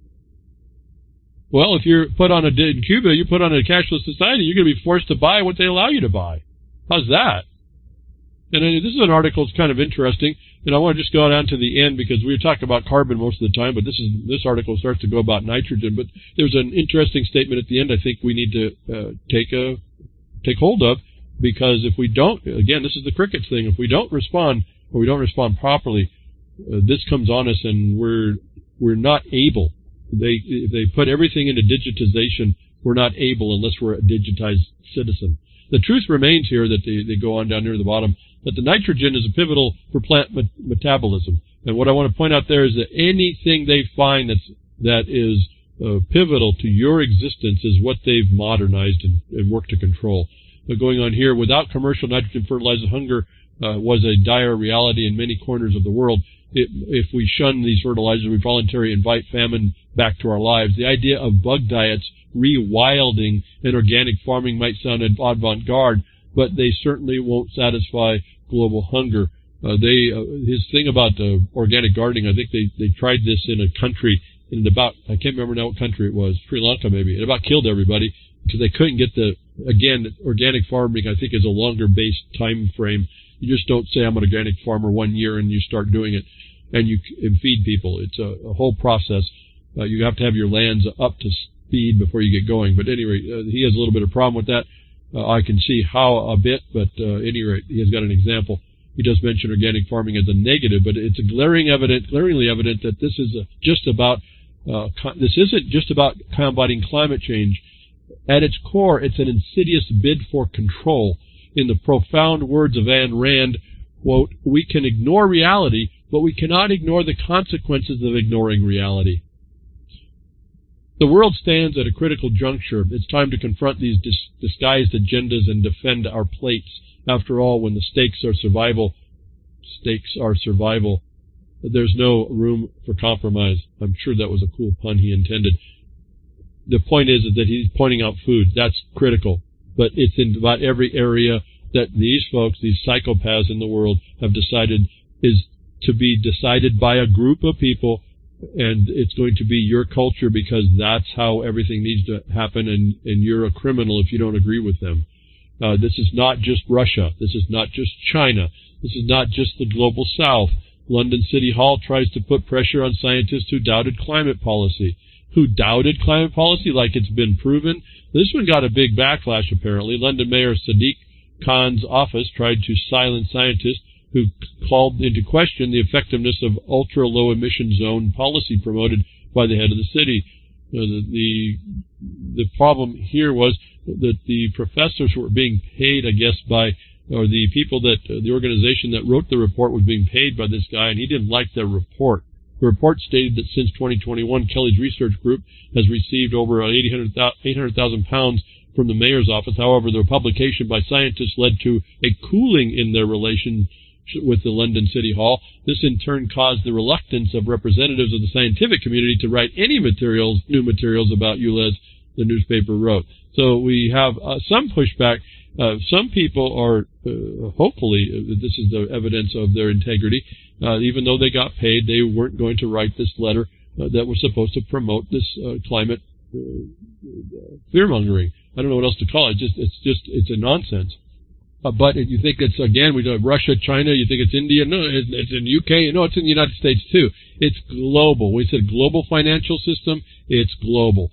Well, if you're put on a, in Cuba, you put on a cashless society, you're going to be forced to buy what they allow you to buy. How's that? And uh, this is an article that's kind of interesting, and I want to just go down to the end because we were talking about carbon most of the time, but this is this article starts to go about nitrogen. But there's an interesting statement at the end I think we need to uh, take a take hold of, because if we don't, again, this is the crickets thing, if we don't respond or we don't respond properly, uh, this comes on us and we're we're not able. They they put everything into digitization. We're not able unless we're a digitized citizen. The truth remains here that they, they go on down near the bottom, that the nitrogen is a pivotal for plant met- metabolism. And what I want to point out there is that anything they find that's, that is Uh, pivotal to your existence is what they've modernized and, and worked to control. But going on here, without commercial nitrogen fertilizer, hunger uh, was a dire reality in many corners of the world. It, if we shun these fertilizers, we voluntarily invite famine back to our lives. The idea of bug diets rewilding and organic farming might sound avant-garde, but they certainly won't satisfy global hunger. Uh, they uh, his thing about uh, organic gardening, I think they, they tried this in a country in about, I can't remember now what country it was, Sri Lanka maybe. It about killed everybody because they couldn't get the, again, organic farming I think is a longer based time frame. You just don't say I'm an organic farmer one year and you start doing it and you and feed people. It's a, a whole process. Uh, you have to have your lands up to speed before you get going. But anyway, uh, he has a little bit of problem with that. Uh, I can see how a bit, but uh, at any rate, he has got an example. He does mention organic farming as a negative, but it's a glaring evident, glaringly evident that this is a, just about Uh, this isn't just about combating climate change. At its core, it's an insidious bid for control. In the profound words of Ayn Rand, quote, "We can ignore reality, but we cannot ignore the consequences of ignoring reality." The world stands at a critical juncture. It's time to confront these dis- disguised agendas and defend our plates. After all, when the stakes are survival, stakes are survival. There's no room for compromise. I'm sure that was a cool pun he intended. The point is, is that he's pointing out food. That's critical. But it's in about every area that these folks, these psychopaths in the world, have decided is to be decided by a group of people, and it's going to be your culture because that's how everything needs to happen, and, and you're a criminal if you don't agree with them. Uh, this is not just Russia. This is not just China. This is not just the global South. London City Hall tries to put pressure on scientists who doubted climate policy. Who doubted climate policy like it's been proven? This one got a big backlash, apparently. London Mayor Sadiq Khan's office tried to silence scientists who called into question the effectiveness of ultra-low emission zone policy promoted by the head of the city. You know, the, the the problem here was that the professors were being paid, I guess, by or the people that, uh, the organization that wrote the report was being paid by this guy, and he didn't like the report. The report stated that since twenty twenty-one, Kelly's research group has received over eight hundred thousand pounds from the mayor's office. However, the publication by scientists led to a cooling in their relation with the London City Hall. This in turn caused the reluctance of representatives of the scientific community to write any materials, new materials about ULEZ, the newspaper wrote. So we have uh, some pushback. Uh, some people are, uh, hopefully, uh, this is the evidence of their integrity. Uh, even though they got paid, they weren't going to write this letter uh, that was supposed to promote this uh, climate uh, fear-mongering. I don't know what else to call it. Just, it's just, it's a nonsense. Uh, but you think it's, again, we do Russia, China, you think it's India. No, it's, it's in the U K. No, it's in the United States, too. It's global. We said global financial system. It's global.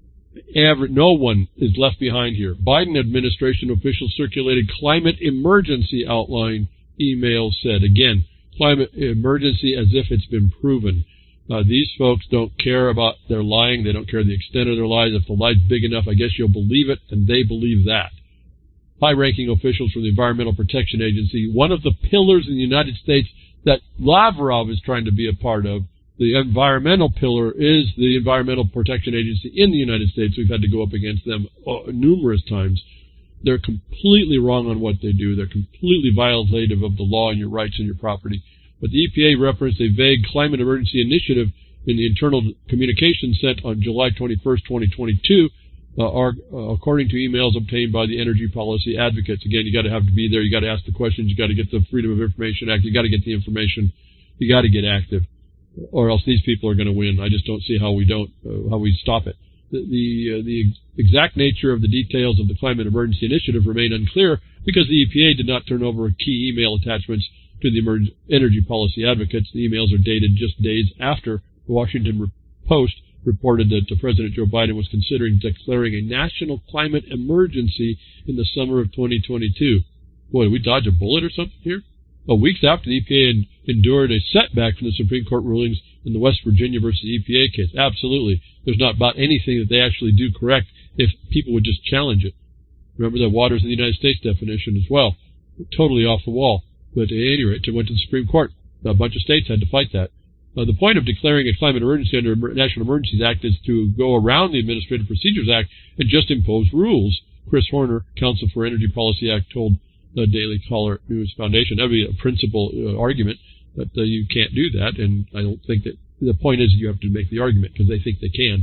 Every, no one is left behind here. Biden administration officials circulated climate emergency outline, email said. Again, climate emergency as if it's been proven. Uh, these folks don't care about their lying. They don't care the extent of their lies. If the lie's big enough, I guess you'll believe it, and they believe that. High-ranking officials from the Environmental Protection Agency, one of the pillars in the United States that Lavrov is trying to be a part of, the environmental pillar is the Environmental Protection Agency in the United States. We've had to go up against them uh, numerous times. They're completely wrong on what they do. They're completely violative of the law and your rights and your property. But the E P A referenced a vague climate emergency initiative in the internal communication sent on July twenty-first, twenty twenty-two, uh, are, uh, according to emails obtained by the energy policy advocates. Again, you got to have to be there. You got to ask the questions. You got to get the Freedom of Information Act. You got to get the information. You got to get active, or else these people are going to win. I just don't see how we don't, uh, how we stop it. The the, uh, the exact nature of the details of the climate emergency initiative remain unclear because the E P A did not turn over key email attachments to the emerg- energy policy advocates. The emails are dated just days after the Washington Post reported that President Joe Biden was considering declaring a national climate emergency in the summer of twenty twenty-two. Boy, did we dodge a bullet or something here? Well, weeks after the E P A en- endured a setback from the Supreme Court rulings in the West Virginia versus E P A case. Absolutely. There's not about anything that they actually do correct if people would just challenge it. Remember the waters in the United States definition as well. Totally off the wall. But at any rate, it went to the Supreme Court. A bunch of states had to fight that. Uh, the point of declaring a climate emergency under the National Emergencies Act is to go around the Administrative Procedures Act and just impose rules. Chris Horner, Counsel for Energy Policy Act, told the Daily Caller News Foundation. That would be a principal uh, argument, but uh, you can't do that, and I don't think that the point is you have to make the argument because they think they can.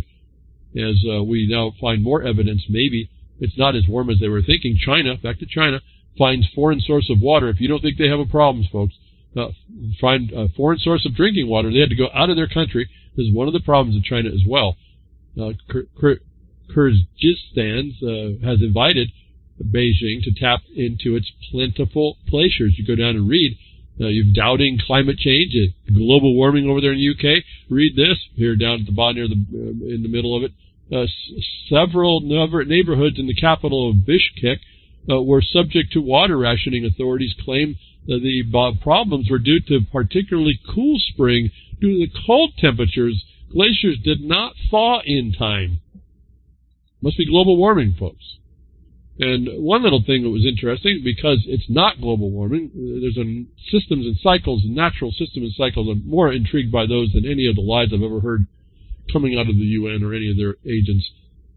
As uh, we now find more evidence, maybe it's not as warm as they were thinking. China, back to China, finds foreign source of water. If you don't think they have a problem, folks, uh, find a foreign source of drinking water. They had to go out of their country. This is one of the problems in China as well. Uh, Kyrgyzstan uh, has invited Beijing to tap into its plentiful glaciers. You go down and read. Uh, you're doubting climate change, uh, global warming over there in the U K. Read this here down at the bottom near the uh, in the middle of it. Uh, s- several neighborhoods in the capital of Bishkek uh, were subject to water rationing. Authorities claim that the uh, problems were due to particularly cool spring due to the cold temperatures. Glaciers did not thaw in time. Must be global warming, folks. And one little thing that was interesting, because it's not global warming, there's a systems and cycles, natural systems and cycles. I'm more intrigued by those than any of the lies I've ever heard coming out of the U N or any of their agents.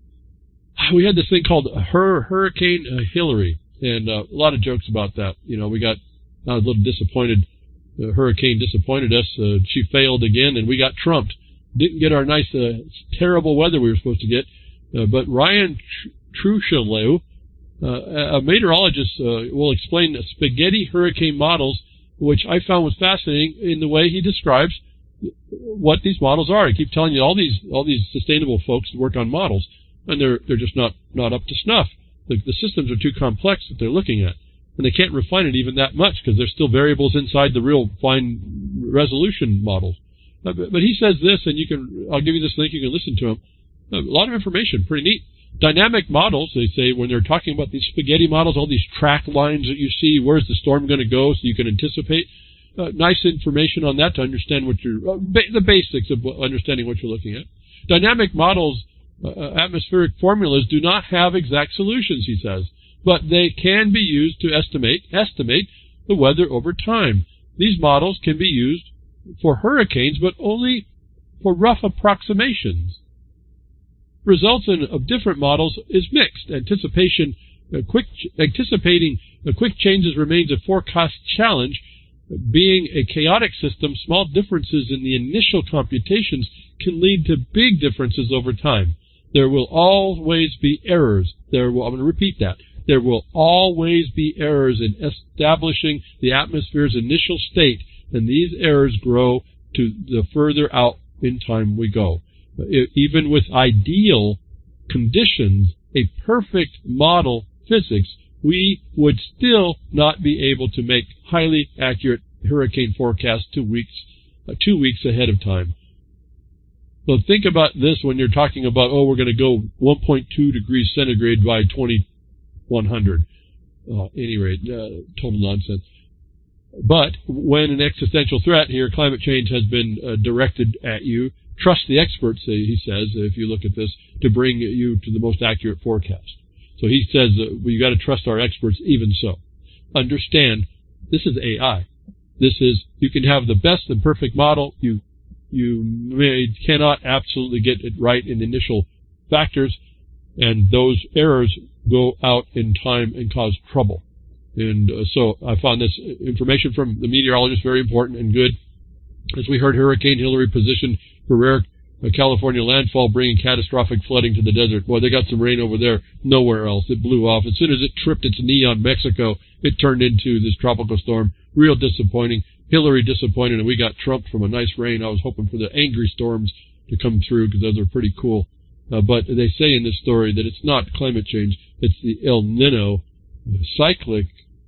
We had this thing called Hur- Hurricane uh, Hillary, and uh, a lot of jokes about that. You know, we got I was a little disappointed. The hurricane disappointed us. Uh, she failed again, and we got trumped. Didn't get our nice, uh, terrible weather we were supposed to get. Uh, but Ryan Trucheleau, Uh, a meteorologist uh, will explain the spaghetti hurricane models, which I found was fascinating in the way he describes what these models are. I keep telling you, all these all these sustainable folks work on models, and they're they're just not not up to snuff. The, the systems are too complex that they're looking at, and they can't refine it even that much because there's still variables inside the real fine resolution models. Uh, but, but he says this, and you can I'll give you this link. You can listen to him. A lot of information, pretty neat. Dynamic models, they say, when they're talking about these spaghetti models, all these track lines that you see, where's the storm going to go so you can anticipate. Uh, nice information on that to understand what you're, uh, ba- the basics of understanding what you're looking at. Dynamic models, uh, atmospheric formulas do not have exact solutions, he says, but they can be used to estimate, estimate the weather over time. These models can be used for hurricanes, but only for rough approximations. Results in, of different models is mixed. Anticipation, uh, quick, anticipating uh, quick changes remains a forecast challenge. being a chaotic system, small differences in the initial computations can lead to big differences over time. There will always be errors. There will, I'm going to repeat that. There will always be errors in establishing the atmosphere's initial state, and these errors grow to the further out in time we go. Even with ideal conditions, a perfect model physics, we would still not be able to make highly accurate hurricane forecasts two weeks, uh, two weeks ahead of time. So think about this when you're talking about, oh, we're going to go one point two degrees centigrade by twenty-one hundred. Uh, at any rate, uh, total nonsense. But when an existential threat here, climate change, has been uh, directed at you, trust the experts, he says, if you look at this, to bring you to the most accurate forecast. So he says that we got to trust our experts even so. Understand, this is A I. This is, you can have the best and perfect model. You you may, cannot absolutely get it right in the initial factors, and those errors go out in time and cause trouble. And uh, so I found this information from the meteorologist very important and good. As we heard, Hurricane Hillary positioned for rare uh, California landfall, bringing catastrophic flooding to the desert. Boy, they got some rain over there, nowhere else. It blew off. As soon as it tripped its knee on Mexico, it turned into this tropical storm. Real disappointing. Hillary disappointed, and we got trumped from a nice rain. I was hoping for the angry storms to come through because those are pretty cool. Uh, but they say in this story that it's not climate change. It's the El Nino cyclic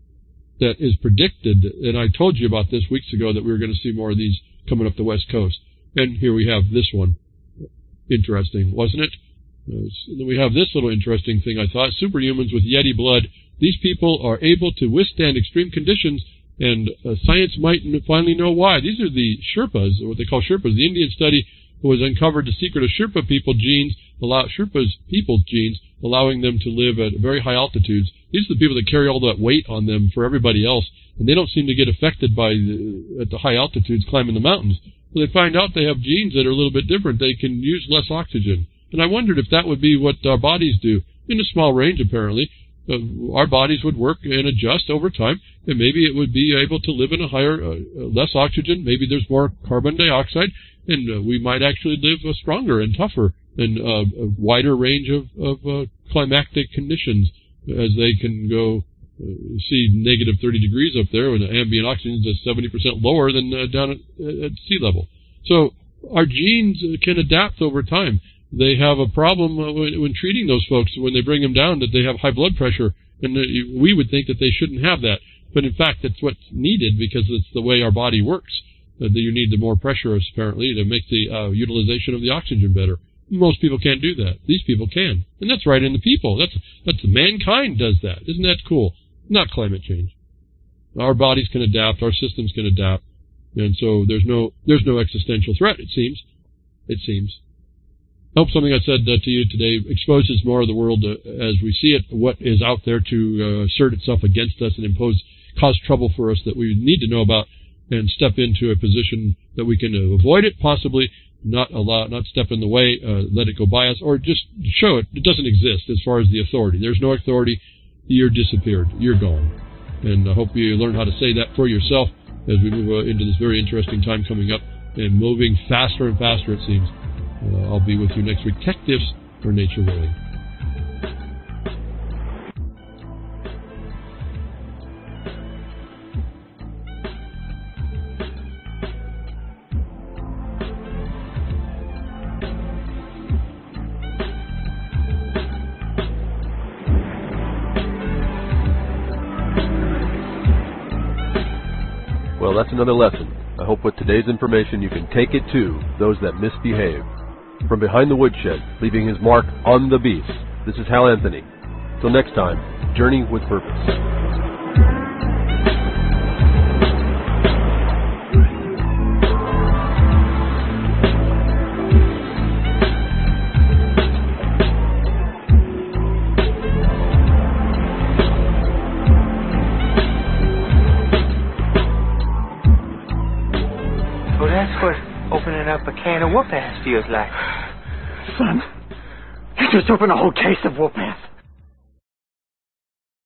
that is predicted. And I told you about this weeks ago that we were going to see more of these coming up the West Coast. And here we have this one. Interesting, wasn't it? Uh, then we have this little interesting thing, I thought. Superhumans with Yeti blood. These people are able to withstand extreme conditions, and uh, science might finally know why. These are the Sherpas, what they call Sherpas. The Indian study was uncovered the secret of Sherpa people genes, allow Sherpas people's genes, allowing them to live at very high altitudes. These are the people that carry all that weight on them for everybody else, and they don't seem to get affected by the, at the high altitudes climbing the mountains. Well, they find out they have genes that are a little bit different. They can use less oxygen. And I wondered if that would be what our bodies do. In a small range, apparently. Uh, our bodies would work and adjust over time, and maybe it would be able to live in a higher, uh, less oxygen. Maybe there's more carbon dioxide, and uh, we might actually live uh, stronger and tougher and uh, a wider range of, of uh, climatic conditions, as they can go uh, see negative thirty degrees up there when the ambient oxygen is seventy percent lower than uh, down at, at sea level. So our genes can adapt over time. They have a problem uh, when, when treating those folks, when they bring them down, that they have high blood pressure, and uh, we would think that they shouldn't have that. But in fact, that's what's needed because it's the way our body works. Uh, that you need the more pressure, apparently, to make the uh, utilization of the oxygen better. Most people can't do that. These people can. And that's right in the people. That's, that's mankind does that. Isn't that cool? Not climate change. Our bodies can adapt. Our systems can adapt. And so there's no, there's no existential threat, it seems. It seems. I hope something I said uh, to you today exposes more of the world uh, as we see it, what is out there to uh, assert itself against us and impose, cause trouble for us that we need to know about, and step into a position that we can uh, avoid it, possibly not allow, not step in the way, uh, let it go by us, or just show it. It doesn't exist as far as the authority. There's no authority. You're disappeared. You're gone. And I hope you learn how to say that for yourself as we move uh, into this very interesting time coming up and moving faster and faster, it seems. Uh, I'll be with you next week. Tech Tips for Nature Willing. Well, that's another lesson. I hope with today's information you can take it to those that misbehave. From behind the woodshed, leaving his mark on the beast, this is Hal Anthony. Till next time, journey with purpose. Up a can of whoop-ass feels like. Son, you just opened a whole case of whoop-ass.